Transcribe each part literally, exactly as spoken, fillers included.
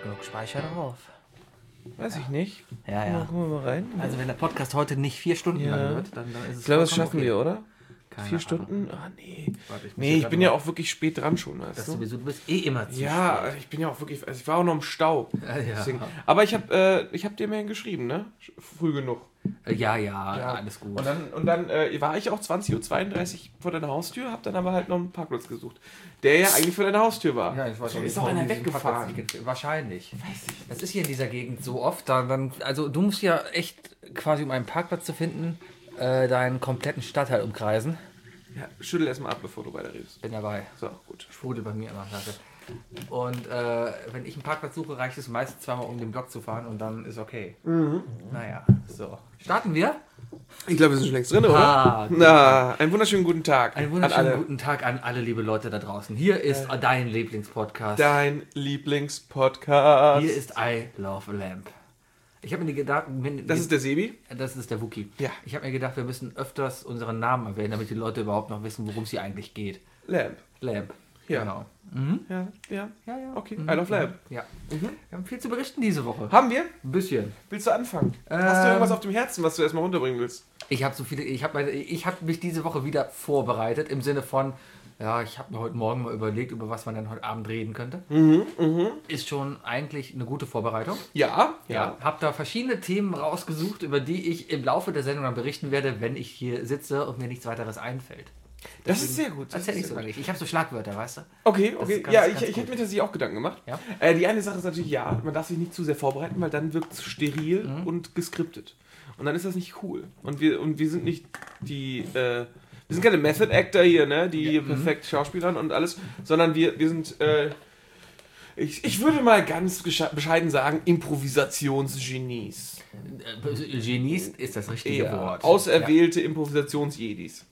noch genug Speicher drauf? Weiß ich nicht. Ja, ja. Gucken wir mal rein. Also wenn der Podcast heute nicht vier Stunden Ja. lang wird, dann, dann ist es Ich glaube, das vollkommen schaffen okay. wir, oder? Keine Vier Ahnung. Stunden? Ah, nee. Warte, ich muss Nee, hier ich grad bin mal- ja auch wirklich spät dran schon, weißt Das du? sowieso, du bist eh immer zu Ja, spät. also ich bin ja auch wirklich, also ich war auch noch im Stau. Ja, ja. Deswegen. Aber ich habe äh, ich hab dir immerhin geschrieben, ne? Früh genug. Ja, ja, ja, alles gut. Und dann, und dann äh, war ich auch zwanzig Uhr zweiunddreißig vor deiner Haustür, habe dann aber halt noch einen Parkplatz gesucht. Der ja eigentlich vor deiner Haustür war. Ja, ich weiß So, nicht, ist doch warum einer diesen weggefahren. Parkplatz nicht ge- Wahrscheinlich. Weiß ich. Das ist hier in dieser Gegend so oft. Dann, dann, also du musst ja echt quasi, um einen Parkplatz zu finden, äh, deinen kompletten Stadtteil umkreisen. Ja, schüttel erstmal ab, bevor du weiter redest. Bin dabei. So, gut. Sprudel bei mir immer. Danke. Und äh, wenn ich einen Parkplatz suche, reicht es meistens zweimal um den Block zu fahren und dann ist okay. Mhm. Naja, so. Starten wir? Ich glaube, wir sind schon längst drin, oder? Ah, gut. Na, einen wunderschönen guten Tag. Einen an wunderschönen alle. guten Tag an alle liebe Leute da draußen. Hier ist dein Lieblingspodcast. Dein Lieblingspodcast. Hier ist I Love a Lamp. Ich habe mir die gedacht, wenn- Das ist der Sebi. das ist der Wookie. Ja. Ich habe mir gedacht, wir müssen öfters unseren Namen erwähnen, damit die Leute überhaupt noch wissen, worum es hier eigentlich geht. Lamp. Lamp. Ja. Genau. Mhm. Ja, ja. Ja, ja. Okay, Mhm. I love Lamp. Ja. Mhm. Wir haben viel zu berichten diese Woche. Haben wir? Ein bisschen. Willst du anfangen? Ähm. Hast du irgendwas auf dem Herzen, was du erstmal runterbringen willst? Ich habe so viele, ich habe ich hab mich diese Woche wieder vorbereitet im Sinne von, ja, ich habe mir heute Morgen mal überlegt, über was man dann heute Abend reden könnte. Mhm, mhm. Ist schon eigentlich eine gute Vorbereitung. Ja, Ja, habe da verschiedene Themen rausgesucht, über die ich im Laufe der Sendung dann berichten werde, wenn ich hier sitze und mir nichts weiteres einfällt. Das ist sehr gut. Das Erzähl ist ich so sehr lange nicht. Ich habe so Schlagwörter, weißt du? Okay, Das okay. ist ganz- ja, ganz ich, ich gut. hätte mir tatsächlich auch Gedanken gemacht. Ja. Äh, die eine Sache ist natürlich, ja, man darf sich nicht zu sehr vorbereiten, weil dann wirkt es steril Mhm. und geskriptet. Und dann ist das nicht cool. Und wir, und wir sind nicht die, äh, wir sind keine Method Actor hier, ne, die hier perfekt schauspielern und alles, sondern wir, wir sind, äh, ich, ich würde mal ganz gesche- bescheiden sagen, Improvisationsgenies. Äh, Genies ist das richtige Ja, Wort. auserwählte Improvisationsjedis.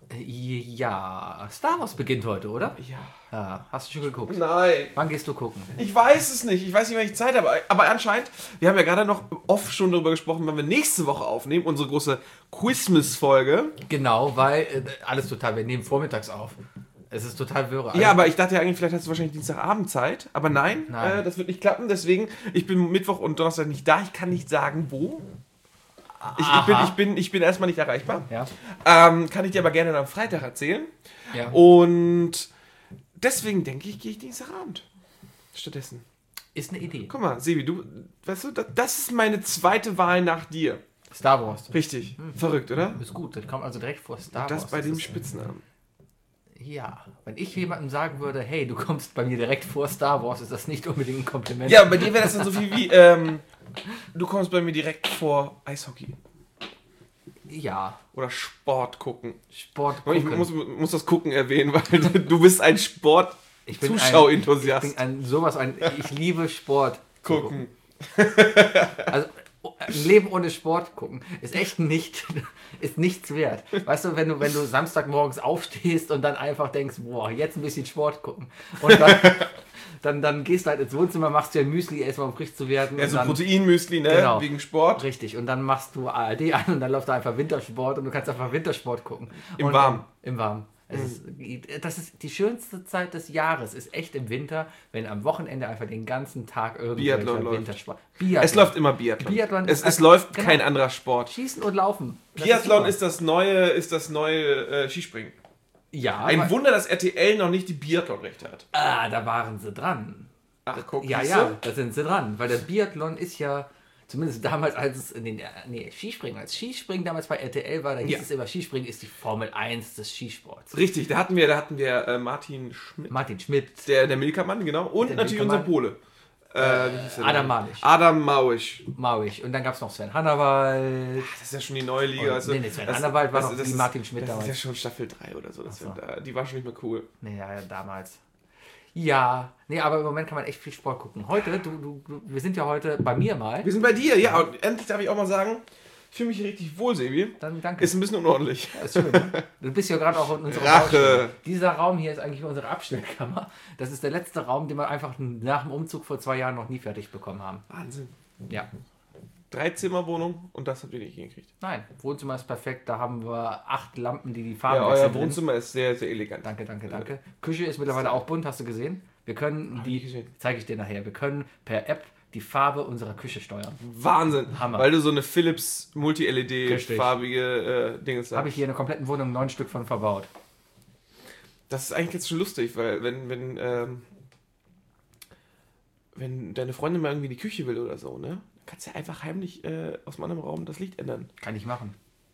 Ja. ja, Star Wars beginnt heute, oder? Ja. Ja, hast du schon geguckt? Nein. Wann gehst du gucken? Ich weiß es nicht. Ich weiß nicht, wann ich Zeit habe. Aber anscheinend, wir haben ja gerade noch oft schon darüber gesprochen, wann wir nächste Woche aufnehmen. Unsere große Quizmas-Folge. Genau, weil äh, alles total, wir nehmen vormittags auf. Es ist total wirre. Ja, aber ich dachte ja eigentlich, vielleicht hast du wahrscheinlich Dienstagabend Zeit. Aber nein, Nein. Äh, das wird nicht klappen. Deswegen, ich bin Mittwoch und Donnerstag nicht da. Ich kann nicht sagen, wo. Ich, ich, bin, Aha. ich, bin, ich bin erstmal nicht erreichbar. Ja, Ähm, kann ich dir aber gerne am Freitag erzählen. ja. Und deswegen denke ich, gehe ich Dienstagabend. Stattdessen. Ist eine Idee. Guck mal, Sebi, du, weißt du, das, das ist meine zweite Wahl nach dir. Star Wars. Richtig. Verrückt, oder? Ist gut, das kommt also direkt vor Star Das Wars. bei dem ist, Spitznamen. Ja, wenn ich jemandem sagen würde, hey, du kommst bei mir direkt vor Star Wars, ist das nicht unbedingt ein Kompliment. Ja, bei dir wäre das dann so viel wie, ähm, du kommst bei mir direkt vor Eishockey. Ja, Oder Sport gucken. Sport Ich gucken. muss, muss das Gucken erwähnen, weil du bist ein Ich bin ein- Sport-Zuschauenthusiast. Ich bin ein, sowas, ein, ich liebe Sport. zu Gucken. Also ein Leben ohne Sport gucken ist echt nicht, ist nichts wert. Weißt du, wenn du, wenn du Samstagmorgens aufstehst und dann einfach denkst, boah, jetzt ein bisschen Sport gucken. Und dann, dann, dann gehst du halt ins Wohnzimmer, machst dir ein Müsli, erstmal um frisch zu werden. Ja, und so dann, Proteinmüsli, ne? Genau. Wegen Sport. Richtig, und dann machst du A R D an und dann läuft da einfach Wintersport und du kannst einfach Wintersport gucken. Im und Warmen. Im, im Warmen. Es ist, das ist die schönste Zeit des Jahres, ist echt im Winter, wenn am Wochenende einfach den ganzen Tag irgendwelcher Biathlon läuft. Wintersport. Biathlon. Es läuft immer Biathlon. Biathlon es ist es ein- läuft genau. kein anderer Sport. Schießen und Laufen. Das Biathlon super. ist das neue, ist das neue äh, Skispringen. Ja, Ein aber- Wunder, dass R T L noch nicht die Biathlon-Rechte hat. Ah, da waren sie dran. Ach, guck, Ja, siehst ja, du? da sind sie dran. Weil der Biathlon ist ja, zumindest damals, als es in den, nee, Skispringen, als Skispringen damals bei R T L war, da hieß Ja. es immer, Skispringen ist die Formel eins des Skisports. Richtig, da hatten wir, da hatten wir äh, Martin Schmidt, Martin Schmidt, der, der Milka-Mann, genau. Und Der natürlich Milka-Mann. unser Pole. Äh, wie hieß der Adam denn? Malich. Adam Mauisch. Mauig. Und dann gab es noch Sven Hannawald. Das ist ja schon die neue Liga. Und- also, nee, nee, Sven das- Hannawald war das- noch das wie ist- Martin Schmidt Das ist damals. ja schon Staffel drei oder so. Das Ach so. wir da, die war schon nicht mehr cool. Nee, ja, ja, damals. Ja, nee, aber im Moment kann man echt viel Sport gucken. Heute, du, du, du, wir sind ja heute bei mir mal. Wir sind bei dir, ja. Und endlich darf ich auch mal sagen, ich fühle mich hier richtig wohl, Sebi. Dann danke. Ist ein bisschen unordentlich. Ja, ist schön, ne? Du bist ja gerade auch in unserer Rache. Baustelle. Dieser Raum hier ist eigentlich unsere Abstellkammer. Das ist der letzte Raum, den wir einfach nach dem Umzug vor zwei Jahren noch nie fertig bekommen haben. Wahnsinn. Ja. Dreizimmerwohnung und das habt ihr nicht hingekriegt. Nein, Wohnzimmer ist perfekt. Da haben wir acht Lampen, die die Farben Ja, euer wechseln drin. Wohnzimmer ist sehr, sehr elegant. Danke, danke, danke. Küche ist mittlerweile auch bunt, hast du gesehen? Wir können Hab die, ich gesehen. zeige ich dir nachher, wir können per App die Farbe unserer Küche steuern. Wahnsinn. Hammer. Weil du so eine Philips Multi-L E Richtig. D-farbige äh, Dinge hast. Habe ich hier in der kompletten Wohnung neun Stück von verbaut. Das ist eigentlich jetzt schon lustig, weil wenn, wenn, ähm, wenn deine Freundin mal irgendwie in die Küche will oder so, ne? Dann kannst du ja einfach heimlich äh, aus einem anderen Raum das Licht ändern. Kann ich machen.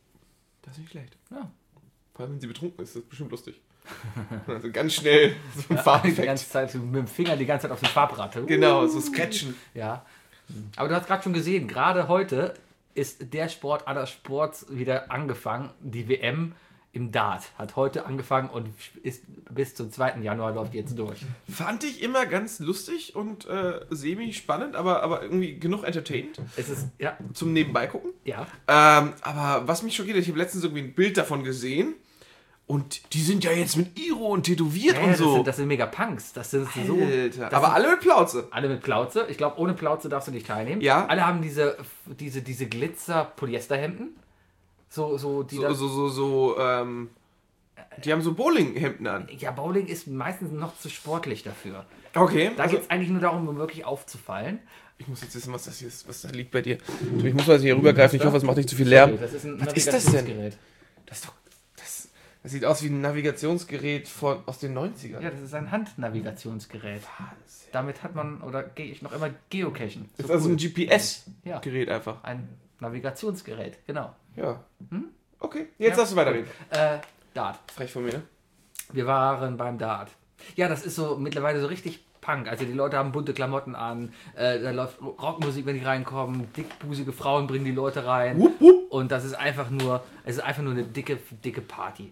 Das ist nicht schlecht. Ja. Vor allem, wenn sie betrunken ist, das ist bestimmt lustig. Also ganz schnell so ein Die Farbeffekt. ganze Zeit mit dem Finger die ganze Zeit auf die Farbrate. Genau, so scratchen. Ja. Aber du hast gerade schon gesehen, gerade heute ist der Sport aller Sports wieder angefangen. Die W M im Dart hat heute angefangen und ist bis zum zweiten Januar läuft jetzt durch. Fand ich immer ganz lustig und äh, semi-spannend, aber, aber irgendwie genug entertained Es ist, ja, zum Nebenbei gucken. ja. Ähm, aber was mich schockiert, ich habe letztens irgendwie ein Bild davon gesehen und die sind ja jetzt mit Iro und tätowiert ja und das, so. sind, das sind mega Punks. Das sind so. Alter, das aber sind, alle mit Plauze. alle mit Plauze. Ich glaube, ohne Plauze darfst du nicht teilnehmen. Ja. Alle haben diese, diese, diese Glitzer-Polyesterhemden. So, so, die So, dann, so, so, so, ähm, die haben so Bowlinghemden an. ja, Bowling ist meistens noch zu sportlich dafür. Okay. Da Also, geht es eigentlich nur darum, um wirklich aufzufallen. ich muss jetzt wissen, was das hier ist, was da liegt bei dir. Du, ich muss mal hier rübergreifen, ich hoffe, es macht nicht zu viel Lärm. Sorry, das ist ein Was ist das denn? Navigationsgerät. Das ist doch, das, das sieht aus wie ein Navigationsgerät von, aus den neunzigern. Ja, das ist ein Handnavigationsgerät. Wahnsinn. Damit hat man, oder gehe ich noch immer geocachen. Das ist So also cool. ein G P S-Gerät Ja, einfach. ein Navigationsgerät, genau. Ja. Okay, jetzt Ja. darfst du weiterreden. Äh, Dart. Frech von mir, ne? Wir waren beim Dart. Ja, das ist so mittlerweile so richtig Punk. Also die Leute haben bunte Klamotten an, äh, da läuft Rockmusik, wenn die reinkommen, dickbusige Frauen bringen die Leute rein. Wupp, wupp. Und das ist einfach nur, es ist einfach nur eine dicke, dicke Party.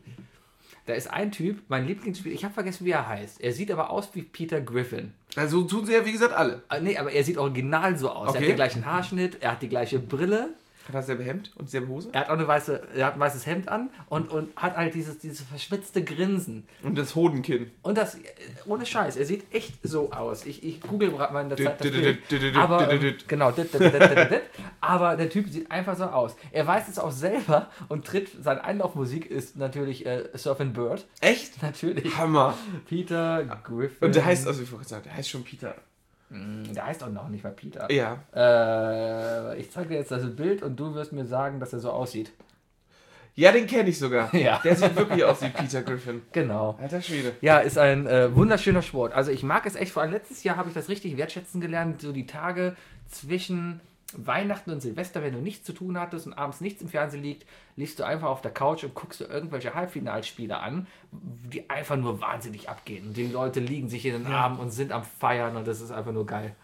Da ist ein Typ, mein Lieblingsspieler, ich habe vergessen, wie er heißt. Er sieht aber aus wie Peter Griffin. Also tun sie ja, wie gesagt, alle. Äh, nee, aber er sieht original so aus. Er Okay. hat den gleichen Haarschnitt, er hat die gleiche Brille. Hat er dasselbe Hemd und dieselbe Hose? Er hat auch eine weiße, er hat ein weißes Hemd an und, und hat halt dieses, dieses verschmitzte Grinsen. Und das Hodenkinn. Und das, ohne Scheiß, er sieht echt so aus. Ich, ich google gerade mal in der Dit, Zeit das dit, Bild. dit, dit, dit, Aber, dit, ähm, dit. genau, dit, dit, dit, dit, dit, dit. Aber der Typ sieht einfach so aus. Er weiß es auch selber und tritt, seine Einlaufmusik ist natürlich äh, Surfing Bird. Echt? Natürlich. Hammer. Peter Griffin. Und der heißt, also ich vorhin gesagt, der heißt schon Peter. Mm, Der heißt auch noch nicht mal Peter. Ja. Äh, ich zeige dir jetzt das Bild und du wirst mir sagen, dass er so aussieht. Ja, den kenne ich sogar. Ja. Der sieht wirklich aus wie Peter Griffin. Genau. Alter Schwede. Ja, ist ein äh, wunderschöner Sport. Also ich mag es echt, vor allem letztes Jahr habe ich das richtig wertschätzen gelernt, so die Tage zwischen Weihnachten und Silvester, wenn du nichts zu tun hattest und abends nichts im Fernsehen liegt, liegst du einfach auf der Couch und guckst du irgendwelche Halbfinalspiele an, die einfach nur wahnsinnig abgehen. Und die Leute liegen sich in den Ja. Armen und sind am Feiern und das ist einfach nur geil.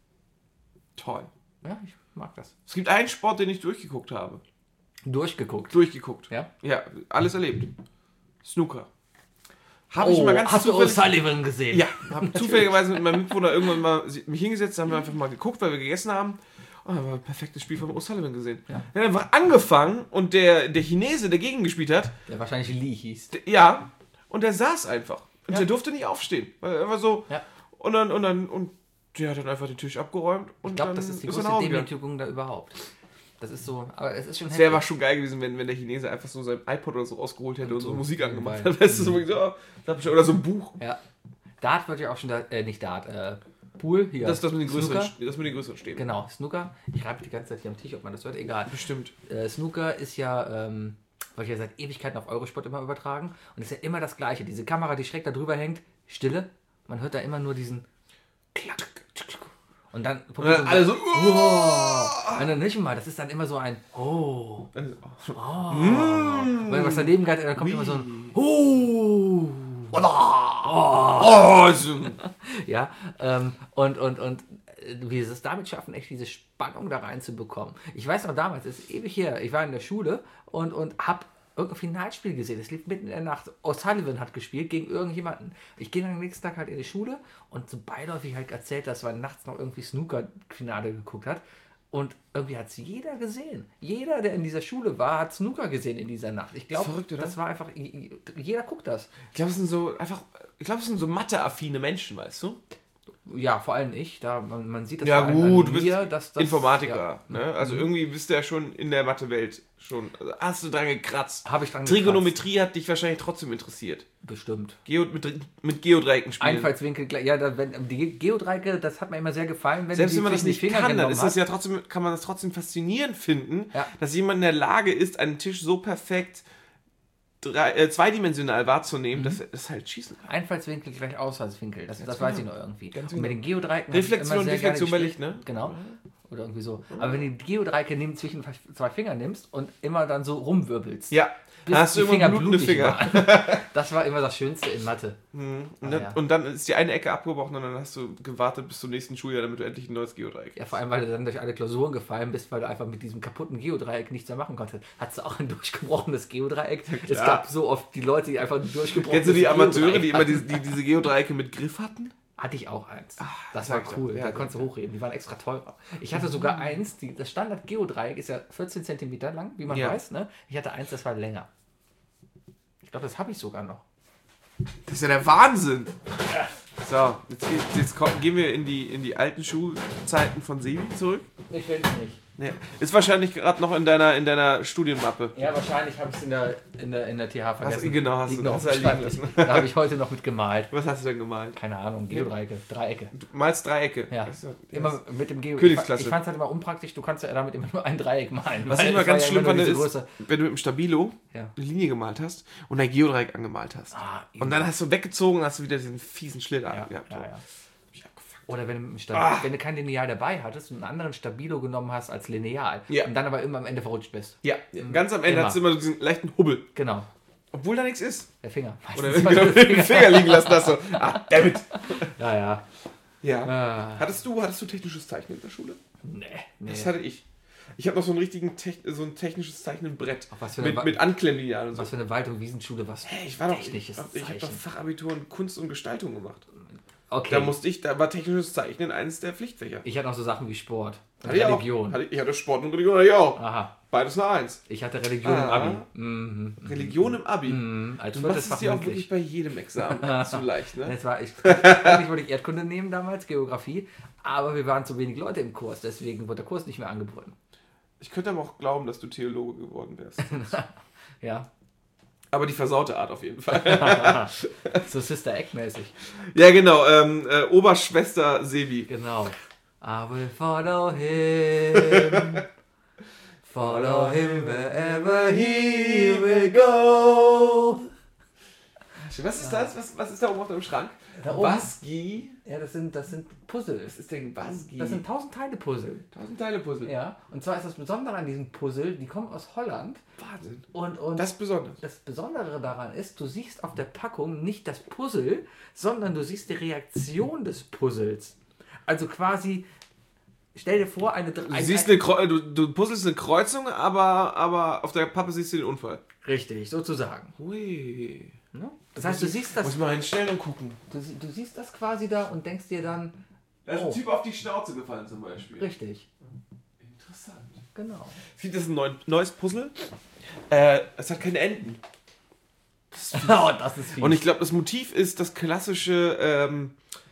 Toll. Ja, ich mag das. Es gibt einen Sport, den ich durchgeguckt habe. Durchgeguckt. Durchgeguckt. Ja? Ja, alles erlebt. Snooker. Habe ich Oh, mal ganz hast du zufällig... O'Sullivan gesehen? Ja, habe zufälligerweise mit meinem Mitbewohner irgendwann mal mich hingesetzt, haben wir einfach mal geguckt, weil wir gegessen haben. Und dann haben wir ein perfektes Spiel von O'Sullivan gesehen. Ja. Er hat einfach angefangen und der, der Chinese, der gegen gespielt hat, Der wahrscheinlich Lee hieß. der, ja, und der saß einfach. Und Ja. der durfte nicht aufstehen. Weil er war so... Ja. Und dann, und dann, und der hat dann einfach den Tisch abgeräumt und Ich glaube, dann das ist die er größte nach Hause gegangen. Demütigung da überhaupt. Das ist so, aber es ist schon Es wäre aber schon geil gewesen, wenn, wenn der Chinese einfach so sein iPod oder so rausgeholt hätte und, so Musik angemacht hat. Weißt du, so, so, oh, das hab ich- oder so ein Buch. Ja. Dart wird ja auch schon da, äh, nicht Dart, äh, Pool hier. Das, das, mit den größeren, Snooker. das mit den größeren Stäben. Genau, Snooker. Ich reibe die ganze Zeit hier am Tisch, ob man das hört, egal. Bestimmt. Äh, Snooker ist ja, ähm, wird ja seit Ewigkeiten auf Eurosport immer übertragen und ist ja immer das Gleiche. Diese Kamera, die schräg da drüber hängt, Stille. Man hört da immer nur diesen Klack. Und dann Und dann alle so, oh. Und dann nicht mal, das ist dann immer so ein Oh. Oh. Und wenn was daneben geht, dann kommt immer so ein Oh. oh, so. Ja, ähm, und, und, und äh, wie sie es damit schaffen, echt diese Spannung da reinzubekommen. Ich weiß noch damals, das ist ewig her, ich war in der Schule und, und hab irgendein Finalspiel gesehen. Es lief mitten in der Nacht. O'Sullivan hat gespielt gegen irgendjemanden. Ich gehe dann am nächsten Tag halt in die Schule und so beiläufig halt erzählt, dass man nachts noch irgendwie Snooker-Finale geguckt hat. Und irgendwie hat es jeder gesehen. Jeder, der in dieser Schule war, hat Snooker gesehen in dieser Nacht. Ich glaube, Verrückt, oder? das war einfach, jeder guckt das. Ich glaube, es sind so einfach, ich glaube, es sind so Mathe-affine Menschen, weißt du? Ja, vor allem ich. Da, man, man sieht das Ja vor allem gut, an du bist mir, dass das, Informatiker. Ja. Ne? Also irgendwie bist du ja schon in der Mathe-Welt schon. Also hast du dran gekratzt. Habe ich dran Trigonometrie gekratzt. Hat dich wahrscheinlich trotzdem interessiert. Bestimmt. Geo, mit, mit Geodreiecken spielen. Einfallswinkel, ja, da, wenn, die Geodreiecke, das hat mir immer sehr gefallen. Wenn Selbst die wenn man das nicht Finger kann, dann ist das hat. ja trotzdem, kann man das trotzdem faszinierend finden, Ja. dass jemand in der Lage ist, einen Tisch so perfekt drei, äh, zweidimensional wahrzunehmen, mhm. dass er das halt schießen kann. Einfallswinkel gleich Ausfallswinkel, das, das weiß ich noch irgendwie. Ganz und mit den Geodreiecken Reflexion, immer sehr Reflexion bei gerne Licht, ne? Genau. Oder irgendwie so. Aber wenn du die Geodreiecke neben zwischen zwei Fingern nimmst und immer dann so rumwirbelst. Ja. Bis hast die du Finger immer blutende blutig Finger. waren. Das war immer das Schönste in Mathe. Mhm. Und, Ah, dann, ja. und dann ist die eine Ecke abgebrochen und dann hast du gewartet bis zum nächsten Schuljahr, damit du endlich ein neues Geodreieck hast. Ja, vor allem, weil du dann durch alle Klausuren gefallen bist, weil du einfach mit diesem kaputten Geodreieck nichts mehr machen konntest. Hattest du auch ein durchgebrochenes Geodreieck? Es gab so oft die Leute, die einfach ein durchgebrochenes Kennst du die Amateure, Geodreieck die immer diese, die diese Geodreiecke mit Griff hatten? Hatte ich auch eins. Ach, das das war sag ich cool. doch. Ja, da konntest du hochheben. Die waren extra teurer. Ich hatte sogar eins, die, das Standard-Geodreieck ist ja vierzehn Zentimeter lang, wie man Ja. weiß. Ne? Ich hatte eins, das war länger. Ich glaube, das habe ich sogar noch. Das ist ja der Wahnsinn. So, jetzt, jetzt kommen, gehen wir in die, in die alten Schulzeiten von Sebi zurück. Ich will es nicht. Nee. Ist wahrscheinlich gerade noch in deiner, in deiner Studienmappe. Ja, wahrscheinlich habe ich es in der, in, der, in der T H vergessen. Hast, genau, hast Liegt du noch hast auf du dem da liegen Schreibtisch. lassen. Da habe ich heute noch mit gemalt. Was hast du denn gemalt? Keine Ahnung, Geodreiecke, Dreiecke. Du malst Dreiecke. Ja, Das ist ja- immer mit dem Geodreieck. Königsklasse. Ich fand es halt immer unpraktisch, du kannst ja damit immer nur ein Dreieck malen. Was weil ich immer es ganz war ja schlimm immer fand, nur ist, diese Größe. wenn du mit dem Stabilo Ja. eine Linie gemalt hast und ein Geodreieck angemalt hast. Ah, Und dann hast du weggezogen und hast du wieder diesen fiesen Schlitter ja, gehabt. ja, So. ja. Ich hab gefuckt. Oder wenn du, ein Stab- Ah. wenn du kein Lineal dabei hattest und einen anderen Stabilo genommen hast als Lineal Ja. und dann aber immer am Ende verrutscht bist. Ja, ganz am Ende Immer. hast du immer diesen leichten Hubbel. Genau, Obwohl da nichts ist. der Finger. Oder Meistens wenn war du der den Finger liegen lassen hast. So. Ah, dammit. Ja, ja. Ja. Ah, Hattest du, hattest du technisches Zeichnen in der Schule? nee, nee. Das hatte ich. Ich habe noch so ein richtigen Tech, so ein technisches Zeichnenbrett. Was für eine, Mit, Wa- mit Anklemmlineal und so. was für eine Wald- und Wiesenschule was? Hey, ich war doch, ich, Technisches ich habe doch Zeichnen. Fachabitur in Kunst und Gestaltung gemacht. Okay. Da musste ich, da war technisches Zeichnen eines der Pflichtfächer. Ich hatte noch so Sachen wie Sport und Hatte ich auch. Religion. Hatte ich, ich hatte Sport und Religion, hatte ich auch. Aha. Beides eine Eins. Ich hatte Religion Ah. im Abi. Mhm. Religion im Abi. Mhm. Als Du viertes machst es Fach dir auch mündlich. wirklich bei jedem Examen. Zu leicht, ne? Das war ich, eigentlich wollte ich Erdkunde nehmen damals, Geografie, aber wir waren zu wenig Leute im Kurs, deswegen wurde der Kurs nicht mehr angeboten. Ich könnte aber auch glauben, dass du Theologe geworden wärst. Ja, Aber die versaute Art auf jeden Fall. so Sister Act-mäßig. Ja, genau. Ähm, äh, Oberschwester Sebi. Genau. I will follow him, follow him wherever he will go. Was ist das? Was, was ist da oben auf deinem Schrank? Da oben? Basgi. Ja, das sind, das sind Puzzle. Was ist denn Basgi? Das sind tausend Teile Puzzle. tausend Teile Puzzle. Ja, und zwar ist das Besondere an diesen Puzzle, die kommen aus Holland. Wahnsinn. Und, und Das ist besonders. das Besondere daran ist, du siehst auf der Packung nicht das Puzzle, sondern du siehst die Reaktion des Puzzles. Also quasi, stell dir vor, eine... Du, siehst eine Kreu du, du puzzelst eine Kreuzung, aber, aber auf der Pappe siehst du den Unfall. Richtig, sozusagen. Hui. Ne? Das heißt, du siehst das, Muss mal hinstellen und gucken. du, sie- du siehst das quasi da und denkst dir dann, Da ist Oh. ein Typ auf die Schnauze gefallen zum Beispiel. richtig, Interessant. genau. Sieht das ein neu, neues Puzzle? Äh, es hat keine Enden. Oh, das ist fies. Und ich glaube, das Motiv ist das klassische ähm,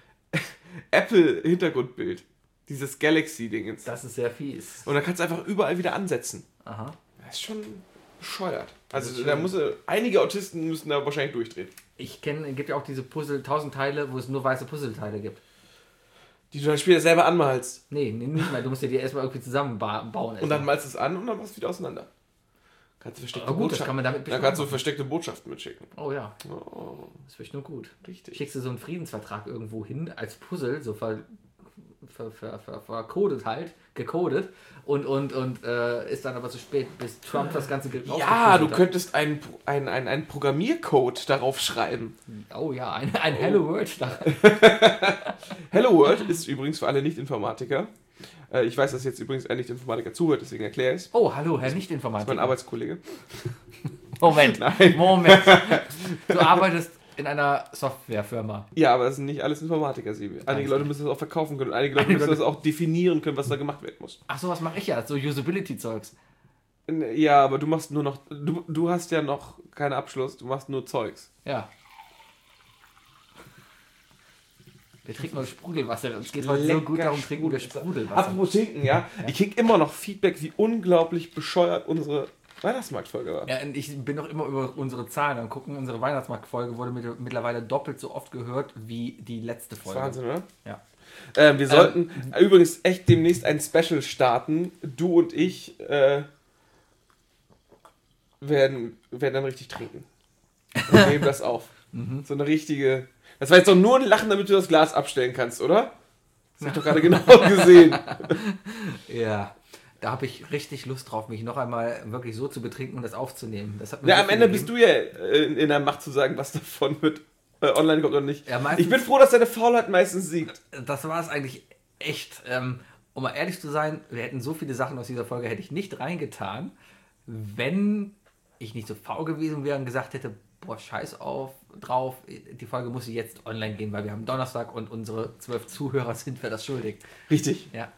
Apple-Hintergrundbild. Dieses Galaxy-Dingens. Das ist sehr fies. Und da kannst du einfach überall wieder ansetzen. Aha. Das ist schon bescheuert. Das Also ist da schön. muss er- einige Autisten müssen da wahrscheinlich durchdrehen. Ich kenne, gibt ja auch diese Puzzle, tausend Teile, wo es nur weiße Puzzleteile gibt. Die du dann später selber anmalst. Nee, nee, nicht mal. Du musst dir die erstmal irgendwie zusammenbauen. Und dann malst du es an und dann machst du wieder auseinander. Kannst du versteckte Aber gut, das Botschaften- kann man damit Dann bestimmt kannst du machen. versteckte Botschaften mitschicken. Oh ja, Oh, das ist bestimmt gut. richtig. Schickst du so einen Friedensvertrag irgendwo hin, als Puzzle, so ver, ver, ver, ver, vercodet halt, gecodet und, und, und äh, ist dann aber zu spät, bis Trump das Ganze ge- Ja, rausgefunden du hat. könntest einen ein, ein, ein Programmiercode darauf schreiben. Oh ja, ein, ein Hello World da. Hello World ist übrigens für alle Nicht-Informatiker. Äh, Ich weiß, dass jetzt übrigens ein Nicht-Informatiker zuhört, deswegen erkläre ich es. Oh, hallo, Herr Das ist mein Nicht-Informatiker. Arbeitskollege. Moment, Nein. Moment. Du arbeitest in einer Softwarefirma. Ja, aber das sind nicht alles Informatiker, Sibi. Einige Alles Leute nicht. müssen das auch verkaufen können und einige Leute Einige müssen das Leute- auch definieren können, was da gemacht werden muss. Ach, sowas mache ich ja, so Usability-Zeugs. Ja, aber du machst nur noch. Du, du hast ja noch keinen Abschluss, du machst nur Zeugs. Ja. Wir trinken nur Sprudelwasser. Es geht heute so gut darum, trinken wir Sprudelwasser. Apropos trinken, ja. ja. Ich krieg immer noch Feedback, wie unglaublich bescheuert unsere Weihnachtsmarktfolge war. Ja, und ich bin noch immer über unsere Zahlen am gucken. Unsere Weihnachtsmarktfolge wurde mit, mittlerweile doppelt so oft gehört wie die letzte Folge. Das ist Wahnsinn, oder? Ja. Ähm, wir sollten ähm, übrigens echt demnächst ein Special starten. Du und ich äh, werden, werden dann richtig trinken. Und nehmen das auf. Mhm. So eine richtige... Das war jetzt doch nur ein Lachen, damit du das Glas abstellen kannst, oder? Das habe ich doch gerade genau gesehen. Ja, da habe ich richtig Lust drauf, mich noch einmal wirklich so zu betrinken und das aufzunehmen. Das hat mir ja, so am Ende gegeben. bist du ja in, in der Macht zu sagen, was davon mit äh, online kommt oder nicht. Ja, ich bin froh, dass deine Faulheit meistens siegt. Das war es eigentlich echt. Ähm, um mal ehrlich zu sein, wir hätten so viele Sachen aus dieser Folge hätte ich nicht reingetan, wenn ich nicht so faul gewesen wäre und gesagt hätte, boah, scheiß auf, drauf, die Folge muss jetzt online gehen, weil wir haben Donnerstag und unsere zwölf Zuhörer sind wir das schuldig. Richtig. Ja.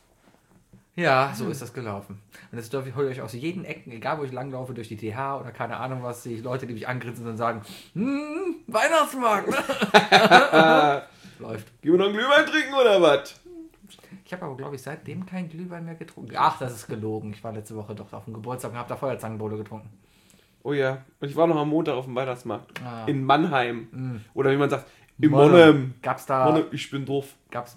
Ja, so ist das gelaufen. Und jetzt dürfe ich heute euch aus jeden Ecken, egal wo ich langlaufe, durch die T H oder keine Ahnung was, sehe ich Leute, die mich angrinsen und sagen, hm, Weihnachtsmarkt. Läuft. Gehen wir noch einen Glühwein trinken oder was? Ich habe aber, glaube ich, seitdem keinen Glühwein mehr getrunken. Ach, das ist gelogen. Ich war letzte Woche doch auf dem Geburtstag und habe da Feuerzangenbowle getrunken. Oh ja, und ich war noch am Montag auf dem Weihnachtsmarkt. Ah. In Mannheim. Mm. Oder wie man sagt, in Monnem. Monnem. Gab's da... Monnem, ich bin doof. Gab's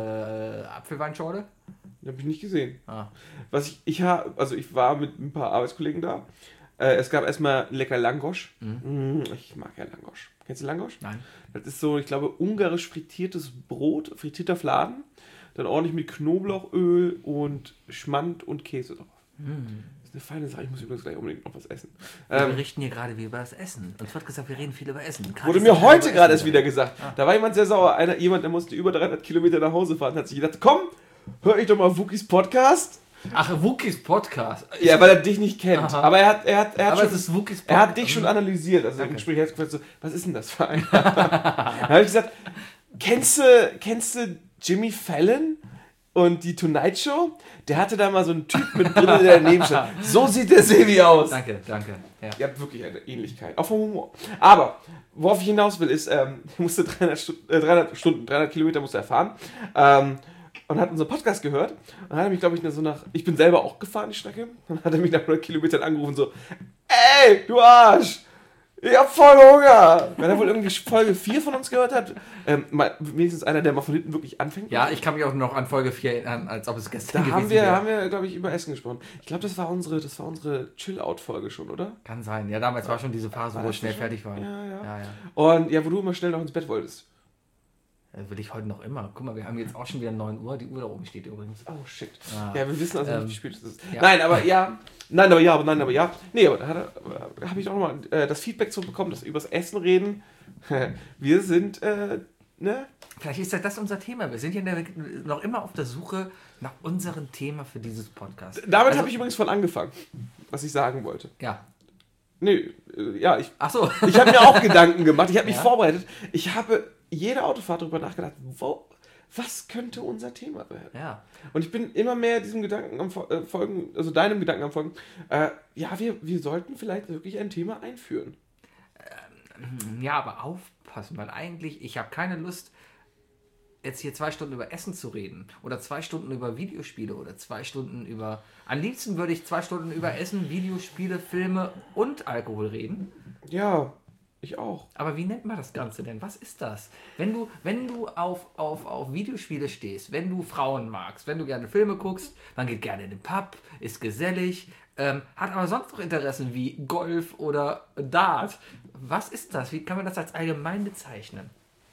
da äh, Apfelweinschorle? Habe ich nicht gesehen. Ah. Was ich, ich habe, also ich war mit ein paar Arbeitskollegen da. Äh, es gab erstmal lecker Langosch. Mm. Mm, ich mag ja Langosch. Kennst du Langosch? Nein. Das ist so, ich glaube, ungarisch frittiertes Brot, frittierter Fladen. Dann ordentlich mit Knoblauchöl und Schmand und Käse drauf. Mm. Eine feine Sache, ich muss übrigens gleich unbedingt noch was essen. Ja, ähm, wir richten hier gerade wie über das Essen. Uns wird gesagt, wir reden viel über Essen. Gerade wurde mir heute gerade erst wieder gesagt. Ah. Da war jemand sehr sauer. Einer, jemand, der musste über dreihundert Kilometer nach Hause fahren, hat sich gedacht, komm, hör ich doch mal Wookies Podcast. Ach, Wookies Podcast? Ja, weil er dich nicht kennt. Aha. Aber er hat, er hat, er hat, Aber schon, es ist Wookies er hat dich schon analysiert. Also im Gespräch hat er gefragt, so, was ist denn das für ein? Da habe ich gesagt, kennst du, kennst du Jimmy Fallon? Und die Tonight Show, der hatte da mal so einen Typ mit Brille, der daneben stand. So sieht der Sevi aus. Danke, danke. Ja. Ihr habt wirklich eine Ähnlichkeit, auch vom Humor. Aber, worauf ich hinaus will, ist, ähm, er musste dreihundert Stunden, äh, dreihundert Stunden, dreihundert Kilometer musste er fahren. Ähm, und hat unseren Podcast gehört. Und dann hat er mich, glaube ich, so nach, ich bin selber auch gefahren, die Strecke. Und dann hat er mich nach hundert Kilometern angerufen, so, ey, du Arsch! Ich hab voll Hunger! Wenn er wohl irgendwie Folge vier von uns gehört hat, ähm, mal, wenigstens einer, der mal von hinten wirklich anfängt. Ja, ich kann mich auch noch an Folge vier erinnern, als ob es gestern da gewesen haben wir, wäre. Da haben wir, glaube ich, über Essen gesprochen. Ich glaube, das war unsere, das war unsere Chill-Out-Folge schon, oder? Kann sein. Ja, damals war schon diese Phase, wo wir schnell fertig waren. Ja, ja, ja, ja. Und ja, wo du immer schnell noch ins Bett wolltest. Das will ich heute noch immer. Guck mal, wir haben jetzt auch schon wieder neun Uhr. Die Uhr da oben steht übrigens. Oh, shit. Ah. Ja, wir wissen also ähm, nicht, wie spät es ist. Ja. Nein, aber ja. Nein, aber ja, aber nein, aber ja. Nee, aber da habe ich auch nochmal äh, das Feedback zu bekommen, dass wir über das Essen reden. Wir sind, äh, ne? Vielleicht ist ja das unser Thema. Wir sind ja noch immer auf der Suche nach unserem Thema für dieses Podcast. Damit also, habe ich übrigens von angefangen, was ich sagen wollte. Ja. Nee, äh, ja, ich. Ach so. Ich habe mir auch Gedanken gemacht. Ich habe mich ja? vorbereitet. Ich habe jede Autofahrt darüber nachgedacht, wo, was könnte unser Thema werden? Ja. Und ich bin immer mehr diesem Gedanken am äh, Folgen, also deinem Gedanken am Folgen, äh, ja, wir, wir sollten vielleicht wirklich ein Thema einführen. Ähm, ja, aber aufpassen, weil eigentlich, ich habe keine Lust, jetzt hier zwei Stunden über Essen zu reden oder zwei Stunden über Videospiele oder zwei Stunden über... Am liebsten würde ich zwei Stunden über Essen, Videospiele, Filme und Alkohol reden. Ja, ich auch. Aber wie nennt man das Ganze denn? Was ist das? Wenn du, wenn du auf, auf, auf Videospiele stehst, wenn du Frauen magst, wenn du gerne Filme guckst, man geht gerne in den Pub, ist gesellig, ähm, hat aber sonst noch Interessen wie Golf oder Dart. Was ist das? Wie kann man das als allgemein bezeichnen?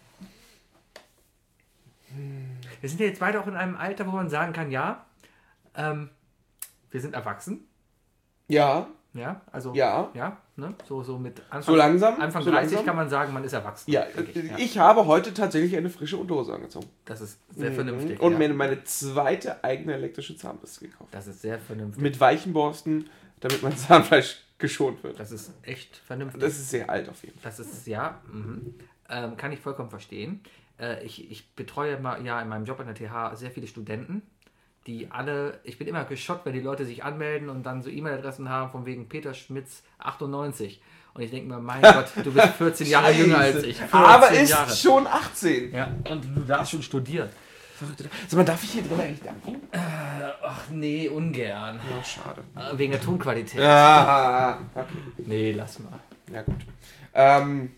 Wir sind ja jetzt beide auch in einem Alter, wo man sagen kann, ja, ähm, wir sind erwachsen. Ja. Ja, also ja, ja ne? so, so mit Anfang, so langsam, Anfang so dreißig langsam. kann man sagen, man ist erwachsen. Ja, ich, ja. ich habe heute tatsächlich eine frische Unterhose angezogen. Das ist sehr mhm. vernünftig. Und ja. mir meine zweite eigene elektrische Zahnbürste gekauft. Das ist sehr vernünftig. Mit weichen Borsten, damit mein Zahnfleisch geschont wird. Das ist echt vernünftig. Das ist sehr alt auf jeden Fall. Das ist, ja, mhm. ähm, kann ich vollkommen verstehen. Äh, ich, ich betreue mal, ja in meinem Job an der T H sehr viele Studenten, die alle, ich bin immer geschockt, wenn die Leute sich anmelden und dann so E-Mail-Adressen haben von wegen Peter Schmitz achtundneunzig. Und ich denke mir, mein Gott, du bist vierzehn Jahre jünger als ich. Aber ist Jahre. schon achtzehn. Ja, und du darfst schon studieren. Sag mal, darf ich hier drin eigentlich danken? Äh, ach nee, ungern. Ja, schade. Äh, Wegen der Tonqualität. Ja, okay. Nee, lass mal. Ja, gut. Ähm,